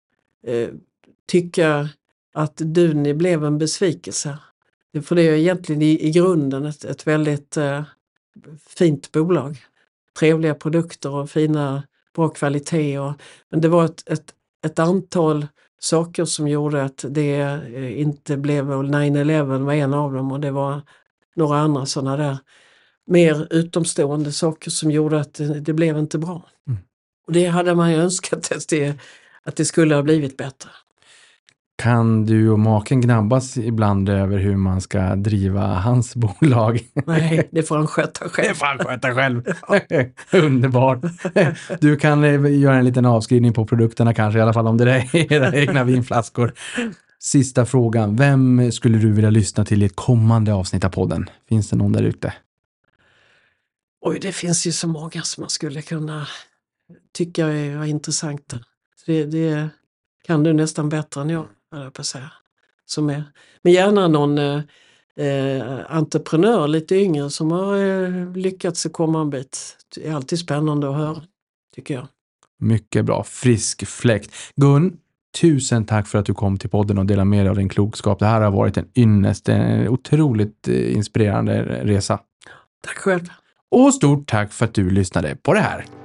tycka att Duni blev en besvikelse. För det är egentligen i grunden ett väldigt fint bolag. Trevliga produkter och bra kvalitet. Men det var ett antal saker som gjorde att det inte blev, 9/11 var en av dem och det var några andra sådana där mer utomstående saker som gjorde att det blev inte bra. Och det hade man ju önskat att det skulle ha blivit bättre. Kan du och maken gnabbas ibland över hur man ska driva hans bolag? Nej, det får han sköta själv. Det får han sköta själv. Underbart. Du kan göra en liten avskrivning på produkterna kanske, i alla fall om det är era egna vinflaskor. Sista frågan. Vem skulle du vilja lyssna till i ett kommande avsnitt av podden? Finns det någon där ute? Oj, det finns ju så många som man skulle kunna tycka är intressanta. Det kan du nästan bättre än jag på att säga. Men gärna någon entreprenör lite yngre som har lyckats att komma en bit. Det är alltid spännande att höra, tycker jag. Mycket bra. Frisk fläkt. Gun, tusen tack för att du kom till podden och delade med dig av din klokskap. Det här har varit en ynnest, en otroligt inspirerande resa. Tack själv. Och stort tack för att du lyssnade på det här.